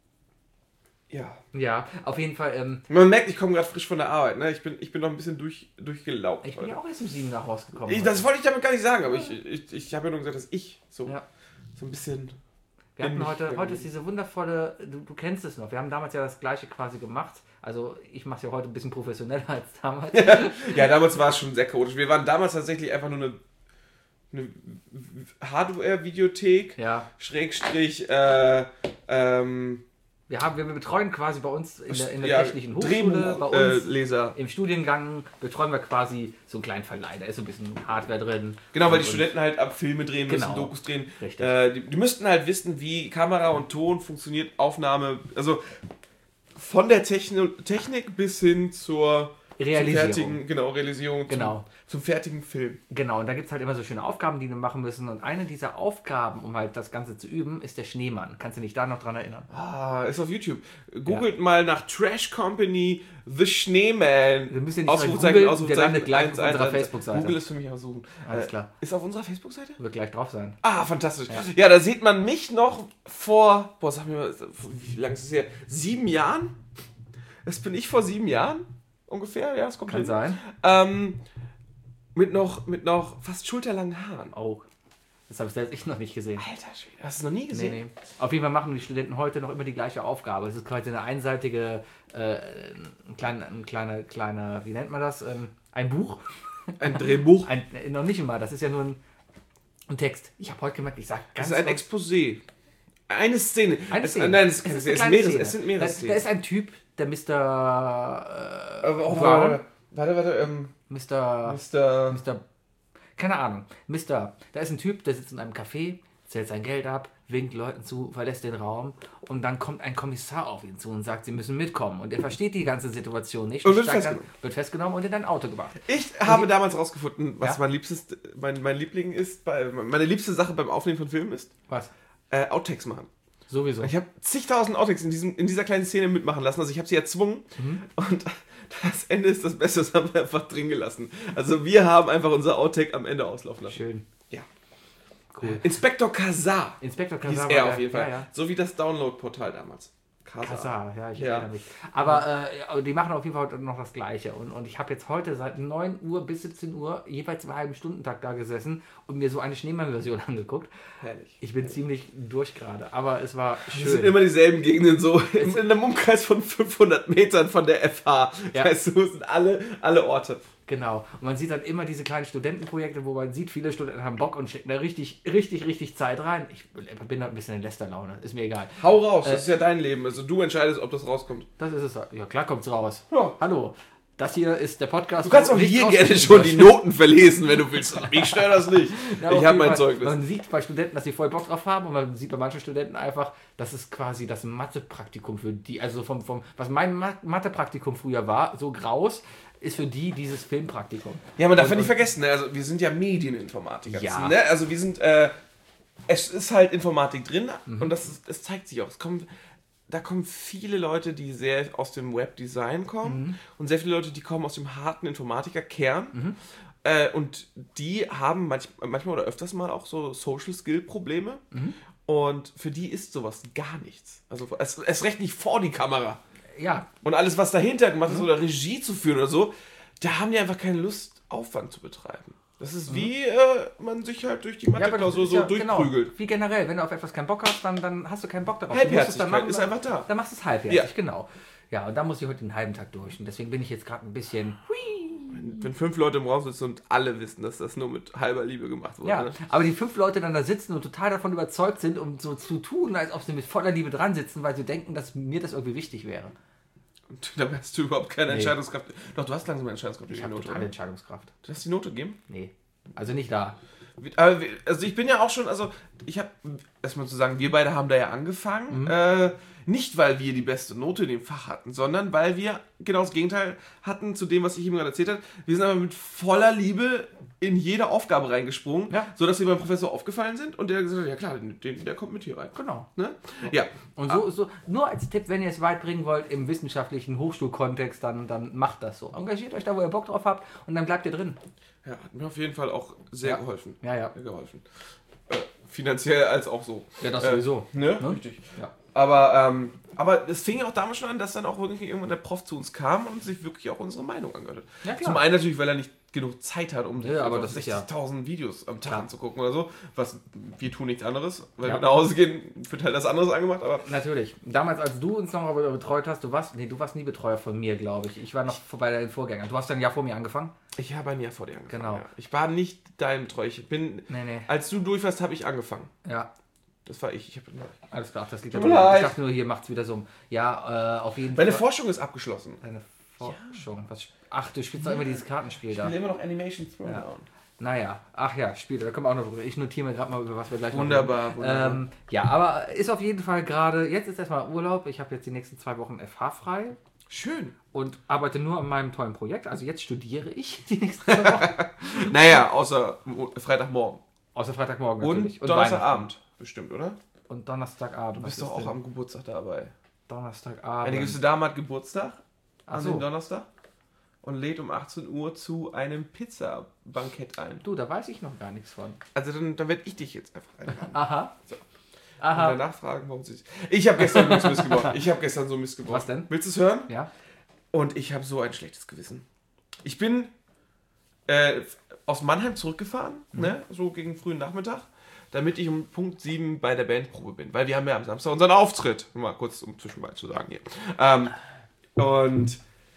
ja. Ja, auf jeden Fall. Ähm, Man merkt, ich komme gerade frisch von der Arbeit. Ne? Ich, bin, ich bin noch ein bisschen durch, durchgelaugt. ich bin heute. ja auch erst um sieben nach rausgekommen. Ich, das wollte ich damit gar nicht sagen, aber ich, ich, ich habe ja nur gesagt, dass ich so, Ja. so ein bisschen... Wir hatten bin heute, nicht- heute ist diese wundervolle, du, du kennst es noch, wir haben damals ja das gleiche quasi gemacht. Also ich mache es ja heute ein bisschen professioneller als damals. Ja, damals war es schon sehr chaotisch. Wir waren damals tatsächlich einfach nur eine, eine Hardware-Videothek, Ja, Schrägstrich, äh, ähm, wir, haben, wir betreuen quasi bei uns in der, in der ja, Technischen Hochschule, bei Drehbuch, uns äh, Leser. im Studiengang betreuen wir quasi so einen kleinen Verleih. Da ist so ein bisschen Hardware drin. Genau, weil die Und- Studenten halt ab Filme drehen müssen, Genau. Dokus drehen. Richtig. Äh, die, die müssten halt wissen, wie Kamera und Ton funktioniert, Aufnahme, also von der Techno Technik bis hin zur Realisierung. Zum fertigen, genau, Realisierung, Genau. Zum, zum fertigen Film. Genau, und da gibt es halt immer so schöne Aufgaben, die wir machen müssen. Und eine dieser Aufgaben, um halt das Ganze zu üben, ist der Schneemann. Kannst du dich da noch dran erinnern? Ah, ist auf YouTube. Googelt mal nach Trash Company The Schneeman. Wir müssen ja nicht Ausrufezeichen, googeln, Ausrufezeichen, der landet gleich eins, auf eins, unserer eins. Facebook-Seite. Google ist für mich auch suchen. Alles Äh, klar. Ist auf unserer Facebook-Seite? Wird gleich drauf sein. Ah, fantastisch. Ja. Ja. da sieht man mich noch vor, boah, sag mir mal, wie lange ist es her? Sieben Jahren? Das bin ich vor sieben Jahren? Ungefähr, ja, das kommt Kann hin. sein. Ähm, mit noch, mit noch fast schulterlangen Haaren. Oh, das habe ich selbst ich noch nicht gesehen. Alter Schwede, hast du es noch nie Nee, gesehen? nee. Auf jeden Fall machen die Studenten heute noch immer die gleiche Aufgabe. Es ist quasi eine einseitige, äh, ein kleiner, ein kleiner, kleiner, wie nennt man das? Ähm, ein Buch. Ein Drehbuch. Ein, äh, noch nicht immer, das ist ja nur ein, ein Text. Ich habe heute gemerkt, ich sage Das ganz ist ein oft- Exposé. Eine Szene. Eine es, Szene. Nein, es, Es es, ist es, eine es, kleine mehrere, Szene. es sind mehrere Da, Szenen. da ist ein Typ, der Mister Äh, Oh, Brown, warte, warte, warte, ähm, Mister Mister Mister Keine Ahnung. Mister Da ist ein Typ, der sitzt in einem Café, zählt sein Geld ab, winkt Leuten zu, verlässt den Raum und dann kommt ein Kommissar auf ihn zu und sagt, sie müssen mitkommen. Und er versteht die ganze Situation nicht Und wird steigt festgenommen. Dann, wird festgenommen und in ein Auto gebracht. Ich habe damals rausgefunden, was Ja? mein liebstes, mein, mein Liebling ist, bei, meine liebste Sache beim Aufnehmen von Filmen ist, Was? äh, Outtakes machen. Sowieso. Ich habe zigtausend Outtakes in, diesem, in dieser kleinen Szene mitmachen lassen, also ich habe sie erzwungen und das Ende ist das Beste, das haben wir einfach drin gelassen. Also wir haben einfach unser Outtake am Ende auslaufen lassen. Schön. Ja. Cool. Inspektor Kazar Inspektor hieß Kazar. er war auf der- jeden Fall. Ja, ja. So wie das Download-Portal damals. Kazar, ja, ich Ja. erinnere mich. Aber äh, die machen auf jeden Fall heute noch das Gleiche. Und, und ich habe jetzt heute seit neun Uhr bis siebzehn Uhr jeweils einen halben Stundentag da gesessen und mir so eine Schneemann-Version angeguckt. Herrlich. Ich bin ziemlich durch gerade, aber es war Das sind schön. immer dieselben Gegenden, so in, in einem Umkreis von fünfhundert Metern von der F H. Ja. Weißt du, sind alle, alle Orte. Genau. Und man sieht dann immer diese kleinen Studentenprojekte, wo man sieht, viele Studenten haben Bock und stecken da richtig, richtig, richtig Zeit rein. Ich bin da ein bisschen in Lästerlaune. Ist mir egal. Hau raus, Äh, das ist ja dein Leben. Also du entscheidest, ob das rauskommt. Das ist es. Ja, klar kommt's raus. Ja. Hallo. Das hier ist der Podcast. Du kannst wo auch nichts hier gerne rausgeschnitten schon wird. die Noten verlesen, wenn du willst. Ich stelle das nicht. Ja, auf ich habe jeden mein Fall. Zeugnis. Man sieht bei Studenten, dass sie voll Bock drauf haben und man sieht bei manchen Studenten einfach, das ist quasi das Mathe-Praktikum für die, also vom, vom was mein Ma- Mathe-Praktikum früher war, so graus, ist für die dieses Filmpraktikum. Ja, man darf Und- ja nicht und- vergessen, ne? Also wir sind ja Medieninformatiker. Ja. Das sind, ne? Also wir sind, äh, es ist halt Informatik drin Mhm. und das, ist, das zeigt sich auch. Es kommen, da kommen viele Leute, die sehr aus dem Webdesign kommen Mhm. und sehr viele Leute, die kommen aus dem harten Informatikerkern. Äh, und die haben manch, manchmal oder öfters mal auch so Social-Skill-Probleme. Mhm. Und für die ist sowas gar nichts. Also es, es recht nicht vor die Kamera. Ja, Und alles, was dahinter gemacht ist, Mhm. oder Regie zu führen oder so, da haben die einfach keine Lust, Aufwand zu betreiben. Das ist wie äh, man sich halt durch die Mhm. ja, aber das Mathe-Klausur ist so ja, durchprügelt. Genau, wie generell, wenn du auf etwas keinen Bock hast, dann, dann hast du keinen Bock darauf. Du musst es Halbherzigkeit dann machen, ist einfach da. Dann machst du es halbherzig, Ja. genau. Ja, und da muss ich heute den halben Tag durch. Und deswegen bin ich jetzt gerade ein bisschen... Wenn fünf Leute im Raum sitzen und alle wissen, dass das nur mit halber Liebe gemacht wurde. Ja, Ne? aber die fünf Leute dann da sitzen und total davon überzeugt sind, um so zu tun, als ob sie mit voller Liebe dran sitzen, weil sie denken, dass mir das irgendwie wichtig wäre. Und da hast du überhaupt keine Nee. Entscheidungskraft. Doch, du hast langsam eine Entscheidungskraft. Ich durch habe die Note, totale oder? Entscheidungskraft. Du hast die Note gegeben? Nee, also nicht da. Aber, wir- also ich bin ja auch schon, also ich habe, erstmal zu sagen, wir beide haben da ja angefangen, Mhm. äh, nicht weil wir die beste Note in dem Fach hatten, sondern weil wir genau das Gegenteil hatten zu dem, was ich ihm gerade erzählt habe. Wir sind aber mit voller Liebe in jede Aufgabe reingesprungen, Ja. sodass sie beim Professor aufgefallen sind und der gesagt hat, ja klar, den, der kommt mit hier rein. Genau. Ne? Ja. Und so, so, nur als Tipp, wenn ihr es weit bringen wollt im wissenschaftlichen Hochschulkontext, dann, dann macht das so. Engagiert euch da, wo ihr Bock drauf habt und dann bleibt ihr drin. Ja, hat mir auf jeden Fall auch sehr Ja. geholfen. Ja, ja. Sehr geholfen. Äh, finanziell als auch so. Ja, das Äh, sowieso. Ne? Ne? Richtig. Ja. Aber, ähm, aber es fing ja auch damals schon an, dass dann auch wirklich irgendwann der Prof zu uns kam und sich wirklich auch unsere Meinung angehört hat. Ja, klar. Zum einen natürlich, weil er nicht genug Zeit hat, um sich Ja, aber einfach das ist ja- sechzigtausend Videos am Tag Klar. anzugucken oder so. Was, wir tun nichts anderes. Wenn Ja. wir nach Hause gehen, wird halt das anderes angemacht, aber Natürlich. Damals, als du uns noch aber betreut hast, du warst, nee, du warst nie Betreuer von mir, glaube ich. Ich war noch bei deinen Vorgängern. Du hast dann ein Jahr vor mir angefangen? ich habe ein Jahr vor dir angefangen. Genau. Ja. Ich war nicht dein Betreuer. Ich bin, Nee, nee. als du durch warst, habe ich angefangen. Ja, Das war ich. ich hab, alles klar. Das liegt Tut daran. mir leid. Ich dachte nur, hier macht es wieder so. Ja, äh, auf jeden Meine Fall. Forschung ist abgeschlossen. Deine Forschung. Was, ach, du spielst doch immer dieses Kartenspiel Ich da. will immer noch Animation Throwdown. Ja. Naja, ach ja, Spiele, da können wir auch noch drüber. Ich notiere mir gerade mal, über was wir gleich noch Wunderbar, reden. wunderbar. Ähm, ja, aber ist auf jeden Fall gerade, jetzt ist erstmal Urlaub. Ich habe jetzt die nächsten zwei Wochen F H frei Schön. und arbeite nur an meinem tollen Projekt. Also jetzt studiere ich die nächsten zwei Wochen. Naja, außer Mo- Freitagmorgen. Außer Freitagmorgen Und, natürlich. Donnerstagabend. Bestimmt, oder? Weihnachten. Und Donnerstagabend. Du Was bist doch ist auch denn? am Geburtstag dabei. Donnerstagabend. Eine gewisse Dame hat Geburtstag Ach an so. dem Donnerstag und lädt um achtzehn Uhr zu einem Pizza-Bankett ein. Du, da weiß ich noch gar nichts von. Also dann, dann werde ich dich jetzt einfach einladen. Aha. So. Und Aha. danach fragen, warum sie... Ich habe gestern Mist gebaut. Ich habe gestern so Mist gebaut. Was denn? Willst du es hören? Ja. Und ich habe so ein schlechtes Gewissen. Ich bin äh, aus Mannheim zurückgefahren, Mhm. ne, so gegen frühen Nachmittag, damit ich um Punkt sieben bei der Bandprobe bin. Weil wir haben ja am Samstag unseren Auftritt. Mal kurz um zwischenbei zu sagen hier. Ähm, und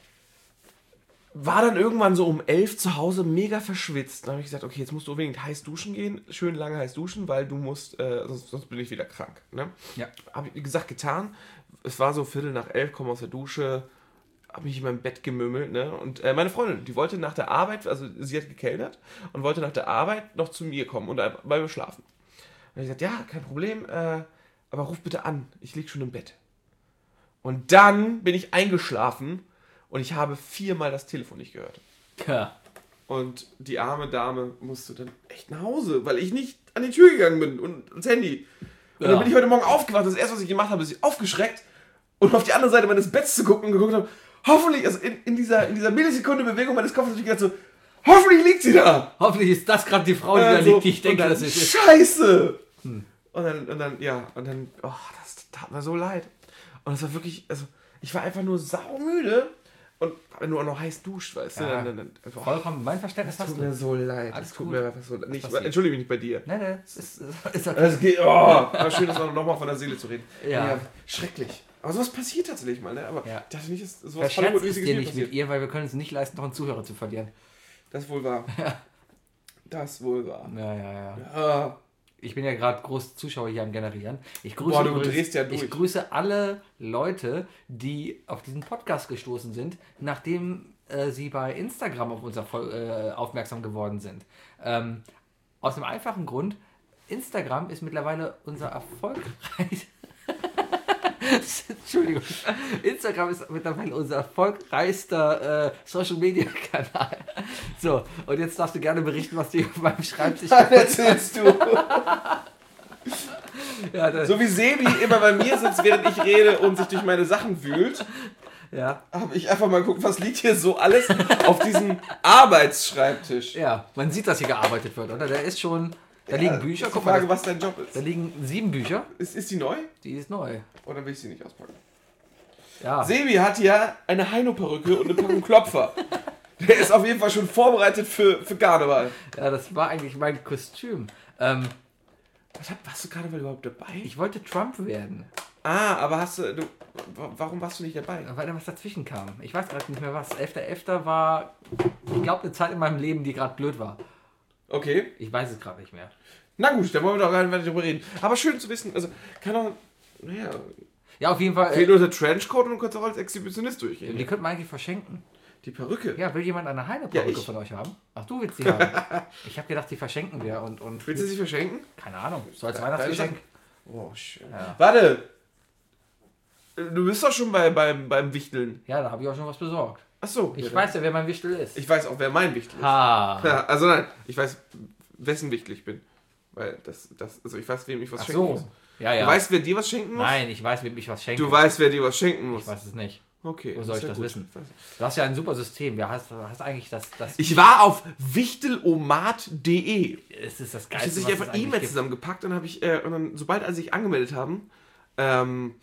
war dann irgendwann so um elf zu Hause mega verschwitzt. Dann habe ich gesagt, okay, jetzt musst du unbedingt heiß duschen gehen. Schön lange heiß duschen, weil du musst, äh, sonst, sonst bin ich wieder krank. Ne? Ja. Habe ich, wie gesagt, getan. Es war so Viertel nach elf, komme aus der Dusche, habe mich in meinem Bett gemümmelt. Ne? Und äh, meine Freundin, die wollte nach der Arbeit, also sie hat gekellnert und wollte nach der Arbeit noch zu mir kommen und einfach bei mir schlafen. Und ich gesagt, ja, kein Problem, äh, aber ruf bitte an, ich lieg schon im Bett. Und dann bin ich eingeschlafen und ich habe viermal das Telefon nicht gehört. Ja. Und die arme Dame musste dann echt nach Hause, weil ich nicht an die Tür gegangen bin und ans Handy. Und Ja. dann bin ich heute Morgen aufgewacht. Das erste, was ich gemacht habe, ist ich aufgeschreckt und auf die andere Seite meines Betts zu gucken und geguckt habe, hoffentlich, also in, in, dieser, in dieser Millisekunde Bewegung meines Kopfes habe ich gedacht so, hoffentlich liegt sie da. Hoffentlich ist das gerade die Frau, die da Also, liegt, die ich denke, und dass dann, es ist. Scheiße! Und dann, und dann, ja, und dann, oh, das tat mir so leid. Und es war wirklich, also, ich war einfach nur saumüde. Und wenn du auch noch heiß duscht, weißt du, Ja. dann, dann, dann oh, Vollkommen, mein Verständnis das hast tut du. mir so leid. Alles Das tut gut. mir einfach so leid. Nicht, Passiert. entschuldige mich nicht bei dir. Nein, nein, es ist, ist okay. Das geht, oh, aber schön, dass wir nochmal von der Seele zu reden. Ja. Schrecklich. Aber sowas passiert tatsächlich mal, ne? Aber Ja. ich dachte nicht, dass sowas Verscherzt ist Hollywood-mäßiges dir mir nicht passiert. mit ihr, weil wir können es nicht leisten, noch einen Zuhörer zu verlieren. Das ist wohl wahr. Ja. Das wohl wahr. Ja, ja, ja. Ah. Ich bin ja gerade groß Zuschauer hier am Generieren. Ich grüße, Boah, du übrigens- drehst ja durch. ich grüße alle Leute, die auf diesen Podcast gestoßen sind, nachdem äh, sie bei Instagram auf uns erfol- äh, aufmerksam geworden sind. Ähm, aus einem einfachen Grund, Instagram ist mittlerweile unser erfolgreich... Entschuldigung. Instagram ist mittlerweile unser erfolgreichster äh, Social Media Kanal. So, und jetzt darfst du gerne berichten, was dir auf meinem Schreibtisch Was erzählst du? ja, das, So wie Sebi immer bei mir sitzt, während ich rede und sich durch meine Sachen wühlt, ja, habe ich einfach mal geguckt, was liegt hier so alles auf diesem Arbeitsschreibtisch. ja, man sieht, dass hier gearbeitet wird, oder? Da ist schon, da liegen Bücher, Ist die guck Frage, mal, was dein Job da ist. liegen sieben Bücher, Ist, ist die neu? die ist neu. Oder will ich sie nicht auspacken? Ja, Sebi hat ja eine Heino-Perücke und eine Packung Klopfer. Der ist auf jeden Fall schon vorbereitet für, für Karneval. ja, das war eigentlich mein Kostüm. Ähm, Was hat, warst du Karneval überhaupt dabei? ich wollte Trump werden, Ah, aber hast du, du. Warum warst du nicht dabei? weil da was dazwischen kam. Ich weiß gerade nicht mehr was. elfter elfter war, ich glaube, eine Zeit in meinem Leben, die gerade blöd war. Okay. Ich weiß es gerade nicht mehr. Na gut, dann wollen wir doch gar nicht weiter drüber reden. Aber schön zu wissen, also kann auch. Naja. Ja, auf jeden Fall. Fehlt Äh, nur der Trenchcoat und du kannst auch als Exhibitionist durchgehen. die könnten wir eigentlich verschenken. Die Perücke. Ja, will jemand eine Heine-Perücke Ja, ich. von euch haben? Ach, du willst die haben. Ich habe gedacht, die verschenken wir und. und Willst du sie verschenken? keine Ahnung, so als Weihnachtsgeschenk. Oh, schön. Ja. Warte! Du bist doch schon bei, beim, beim Wichteln. Ja, da habe ich auch schon was besorgt. Achso. Ich ja, weiß ja, wer mein Wichtel ist. Ich weiß auch, wer mein Wichtel ist. Ha. Ja, also nein, ich weiß, wessen Wichtel ich bin. Weil das, das, also ich weiß, wem ich was Ach schenken so. muss. Ja, ja. Du weißt, wer dir was schenken muss? Nein, ich weiß, wem ich was schenke. Du weißt, wer dir was schenken muss. Ich weiß es nicht. Okay. Wo soll ist ich ja das gut. wissen? Du hast ja ein super System. Ja, hast, hast eigentlich das... das Ich war auf wichtelomat punkt de. es ist das Ich Geilste, habe sich was einfach es eigentlich E-Mails gibt. zusammengepackt und habe ich, äh, und dann, sobald als sich angemeldet haben, ähm,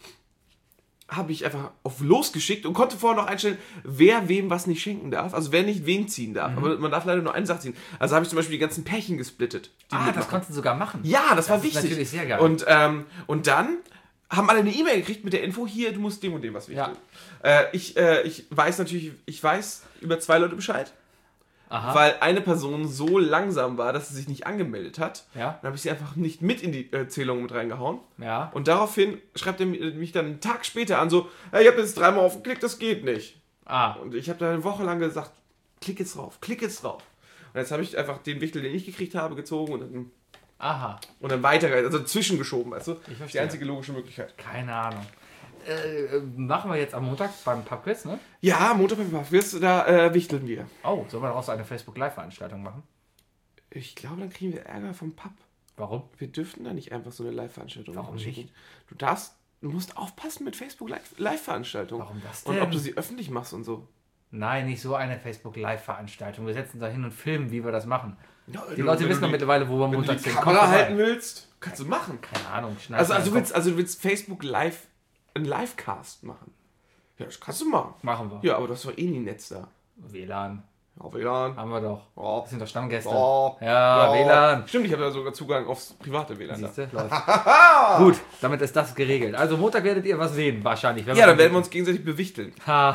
habe ich einfach auf losgeschickt und konnte vorher noch einstellen, wer wem was nicht schenken darf. Also wer nicht wen ziehen darf. Mhm. Aber man darf leider nur eine Sache ziehen. Also habe ich zum Beispiel die ganzen Pärchen gesplittet. Die Ah, das mitmachen. konntest du sogar machen. Ja, das, war ist wichtig. natürlich sehr geil. Und, ähm, und dann haben alle eine E-Mail gekriegt mit der Info, hier, du musst dem und dem was wichteln. Ja. Äh, ich, äh, ich weiß natürlich, ich weiß über zwei Leute Bescheid. Aha. Weil eine Person so langsam war, dass sie sich nicht angemeldet hat. Ja. Dann habe ich sie einfach nicht mit in die äh, Zählung mit reingehauen. Ja. Und daraufhin schreibt er mich dann einen Tag später an, so, hey, ich habe jetzt dreimal aufgeklickt, das geht nicht. Ah. Und ich habe da eine Woche lang gesagt, klick jetzt drauf, klick jetzt drauf. Und jetzt habe ich einfach den Wichtel, den ich gekriegt habe, gezogen und dann, Aha. und dann weitergeleitet, also zwischengeschoben, weißt du? Ich verstehe. Die einzige logische Möglichkeit. Keine Ahnung. Äh, machen wir jetzt am Montag beim Pubquiz, ne? Ja, Montag beim Pubquiz, da äh, wichteln wir. Oh, sollen wir daraus eine Facebook-Live-Veranstaltung machen? Ich glaube, dann kriegen wir Ärger vom Pub. Warum? Wir dürften da nicht einfach so eine Live-Veranstaltung Warum machen. nicht? Du darfst, du musst aufpassen mit Facebook-Live-Veranstaltungen. Warum das denn? Und ob du sie öffentlich machst und so. Nein, nicht so eine Facebook-Live-Veranstaltung. Wir setzen da hin und filmen, wie wir das machen. Ja, Die Leute wissen doch mittlerweile, wo wir Wenn du Montag die sind. Kamera Komm vorbei. halten willst, kannst du machen. Keine Ahnung. schneid Also, mal also, du den willst, also du willst Facebook Live, einen Livecast machen. Ja, das kannst du machen. Kopf. Machen wir. Ja, aber du hast doch eh nie Netz da. W L A N. Auf W L A N. Haben wir doch. Ja. Das sind doch Stammgäste. Ja. Ja, W L A N. Stimmt, ich habe da sogar Zugang aufs private W L A N. Da. Siehst du? Läuft. Gut, damit ist das geregelt. Also Montag werdet ihr was sehen, wahrscheinlich. wenn Ja, dann wir- werden wir uns gegenseitig bewichteln. Ha.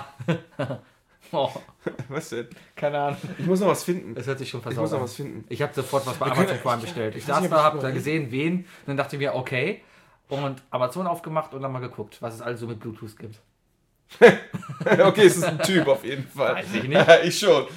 oh, Was denn? keine Ahnung. Ich muss noch was finden. Es hört sich schon Ich versaut muss noch an. was finden. Ich habe sofort was bei Wir Amazon können- Prime ich- bestellt. Ich ich weiß saß nicht, da, ob ich habe da überlege. gesehen, wen. Und dann dachte ich mir, okay. Und Amazon aufgemacht und dann mal geguckt, was es alles so mit Bluetooth gibt. Okay, es ist ein Typ auf jeden Fall. Weiß ich nicht. Ich schon.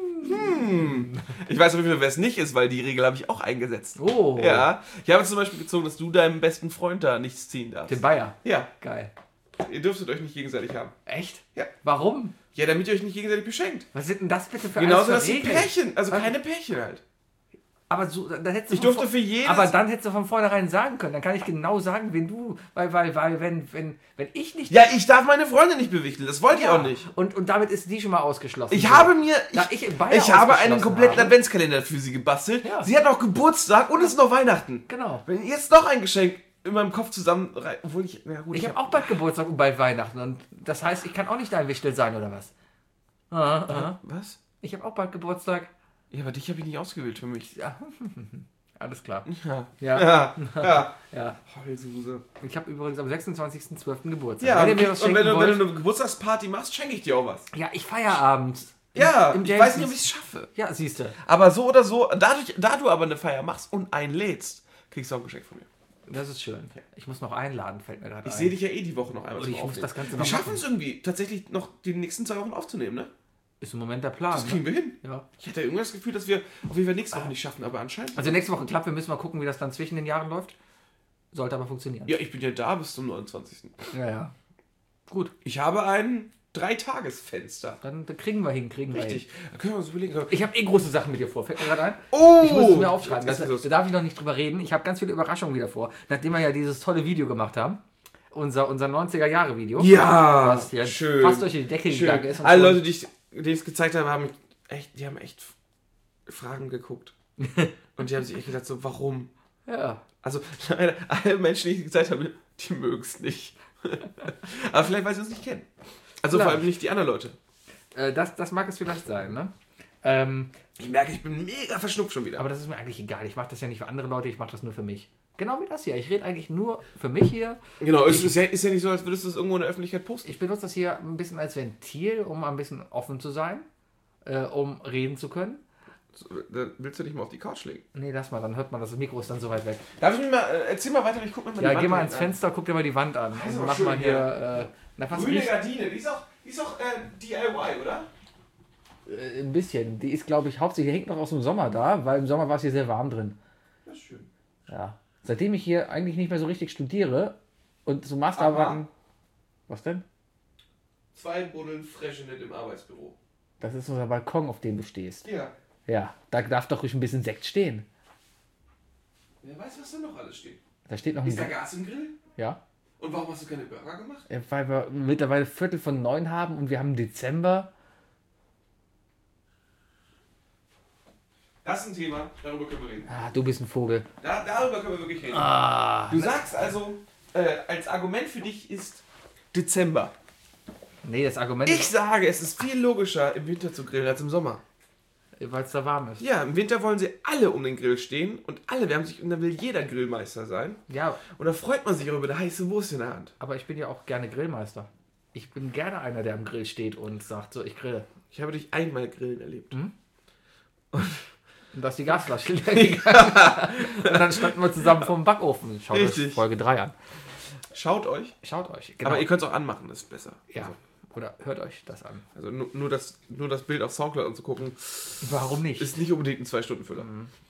Hm. Ich weiß auf jeden Fall, wer es nicht ist, weil die Regel habe ich auch eingesetzt. Oh, Ja. Ich habe zum Beispiel gezogen, dass du deinem besten Freund da nichts ziehen darfst. den Bayer. Ja. Geil. Ihr dürftet euch nicht gegenseitig haben. Echt? Ja. Warum? Ja, damit ihr euch nicht gegenseitig beschenkt. Was sind denn das bitte für Genauso, alles dass für die Regeln? Pärchen, also Was? keine Pärchen halt. Aber so, dann hättest du Ich von durfte vor- für jedes... Aber dann hättest du von vornherein sagen können. Dann kann ich genau sagen, wen du. Weil, weil, weil, wenn, wenn, wenn ich nicht. Ja, ich darf meine Freundin nicht bewichteln, das wollte ich auch nicht. Und, und damit ist die schon mal ausgeschlossen. Ich So. habe mir... Ich, Da ich Bayer ich habe einen ausgeschlossen kompletten habe. Adventskalender für sie gebastelt. Ja. Sie hat auch Geburtstag und es ist noch Weihnachten. Genau. Wenn jetzt noch ein Geschenk in meinem Kopf zusammen... Obwohl ich... Na gut, Ich habe auch bald Geburtstag und bald Weihnachten. Und das heißt, ich kann auch nicht dein Wichtel sein, oder was? Aha, aha. Was? Ich habe auch bald Geburtstag. Ja, aber dich habe ich nicht ausgewählt für mich. Ja. Alles klar. Ja. Ja. Ja. Ja. ja. Heulsuse. Ich habe übrigens am sechsundzwanzigsten zwölften Geburtstag. Ja, Wenn ihr und, mir was und wenn, schenken du, wenn wollt, du eine Geburtstagsparty machst, schenke ich dir auch was. ja, ich feier abends. Im- Ja, im ich Jamesons. weiß nicht, ob ich es schaffe. Ja, siehst du. Aber so oder so, dadurch, da du aber eine Feier machst und einlädst, kriegst du auch ein Geschenk von mir. Das ist schön. Ich muss noch einladen, fällt mir gerade Ich ein. sehe dich ja eh die Woche noch einmal Und zum ich muss Aufnehmen. das Ganze Wir noch schaffen machen. es irgendwie, tatsächlich noch die nächsten zwei Wochen aufzunehmen, ne? Ist im Moment der Plan. Das kriegen Ne? wir hin. Ja. Ich hatte irgendwie das Gefühl, dass wir auf jeden Fall nächste Woche nicht schaffen, aber anscheinend... Also nächste Woche klappt, wir müssen mal gucken, wie das dann zwischen den Jahren läuft. Sollte aber funktionieren. Ja, ich bin ja da bis zum neunundzwanzigsten Ja, ja. Gut, Ich habe ein Dreitagesfenster. dann kriegen wir hin, kriegen wir hin. Richtig. Da können wir uns überlegen. Ich habe eh große Sachen mit dir vor. Fällt mir gerade ein. Oh! Ich muss es mir aufschreiben. Jetzt Das, ist los. da darf ich noch nicht drüber reden. Ich habe ganz viele Überraschungen wieder vor. Nachdem wir ja dieses tolle Video gemacht haben. Unser, unser neunziger-Jahre-Video. Ja, Was hier schön. fast durch die Decke Schön. gegangen ist. und Alle so. Leute, die ich die ich es gezeigt habe, haben echt, die haben echt Fragen geguckt. Und die haben sich echt gedacht, so, warum? Ja. Also, alle Menschen, die ich es gezeigt habe, die mögen es nicht. Aber vielleicht, weil sie es nicht kennen. Also Klar. vor allem nicht die anderen Leute. Äh, das, das mag es vielleicht sein, ne? Ähm, Ich merke, ich bin mega verschnupft schon wieder. aber das ist mir eigentlich egal. Ich mache das ja nicht für andere Leute, ich mache das nur für mich. Genau wie das hier. Ich rede eigentlich nur für mich hier. Genau, es ist ja, ist ja nicht so, als würdest du es irgendwo in der Öffentlichkeit posten. Ich benutze das hier ein bisschen als Ventil, um ein bisschen offen zu sein, äh, um reden zu können. Da willst du nicht mal auf die Couch legen. Nee, lass mal, dann hört man, das Mikro ist dann so weit weg. Darf ich mir mal, äh, erzähl mal weiter, ich guck mir mal Ja, die geh mal Wand ins an. Fenster, guck dir mal die Wand an. ist Und aber mach schön mal hier, äh, na, was Grüne riecht, Gardine, die ist auch, die ist auch äh, D I Y, oder? äh, ein bisschen. Die ist, glaube ich, hauptsächlich hängt noch aus dem Sommer da, weil im Sommer war es hier sehr warm drin. Das ist schön. Ja. Seitdem ich hier eigentlich nicht mehr so richtig studiere und so Masterarbeiten. Aha. Was denn? Zwei Buddeln Freshenet im Arbeitsbüro. Das ist unser Balkon, auf dem du stehst. Ja. Ja, da darf doch ruhig ein bisschen Sekt stehen. Wer weiß, was da noch alles steht. Da steht noch ein Ist da Sekt. Gas im Grill? Ja. Und warum hast du keine Burger gemacht? Ja, weil wir mittlerweile Viertel von neun haben und wir haben Dezember. Das ist ein Thema, darüber können wir reden. Ah, du bist ein Vogel. Da, darüber können wir wirklich reden. Ah. Du sagst also, äh, als Argument für dich ist Dezember. Nee, das Argument Ich ist, sage, es ist viel logischer, im Winter zu grillen als im Sommer. weil es da warm ist. Ja, im Winter wollen sie alle um den Grill stehen und alle wärmen sich und dann will jeder Grillmeister sein. Ja, Und da freut man sich auch über eine heiße Wurst in der Hand. aber ich bin ja auch gerne Grillmeister. Ich bin gerne einer, der am Grill steht und sagt so, ich grille. Ich habe dich einmal grillen erlebt. Mhm. Und da ist die Gasflasche leer gegangen. Und dann standen wir zusammen vor dem Backofen. Schaut Richtig. euch Folge drei an. Schaut euch. Schaut euch. Genau. Aber ihr könnt es auch anmachen, das ist besser. ja. Oder hört euch das an. Also nur, nur, das, nur das Bild auf Soundcloud anzugucken, Warum nicht? ist nicht unbedingt ein Zwei-Stunden-Füller.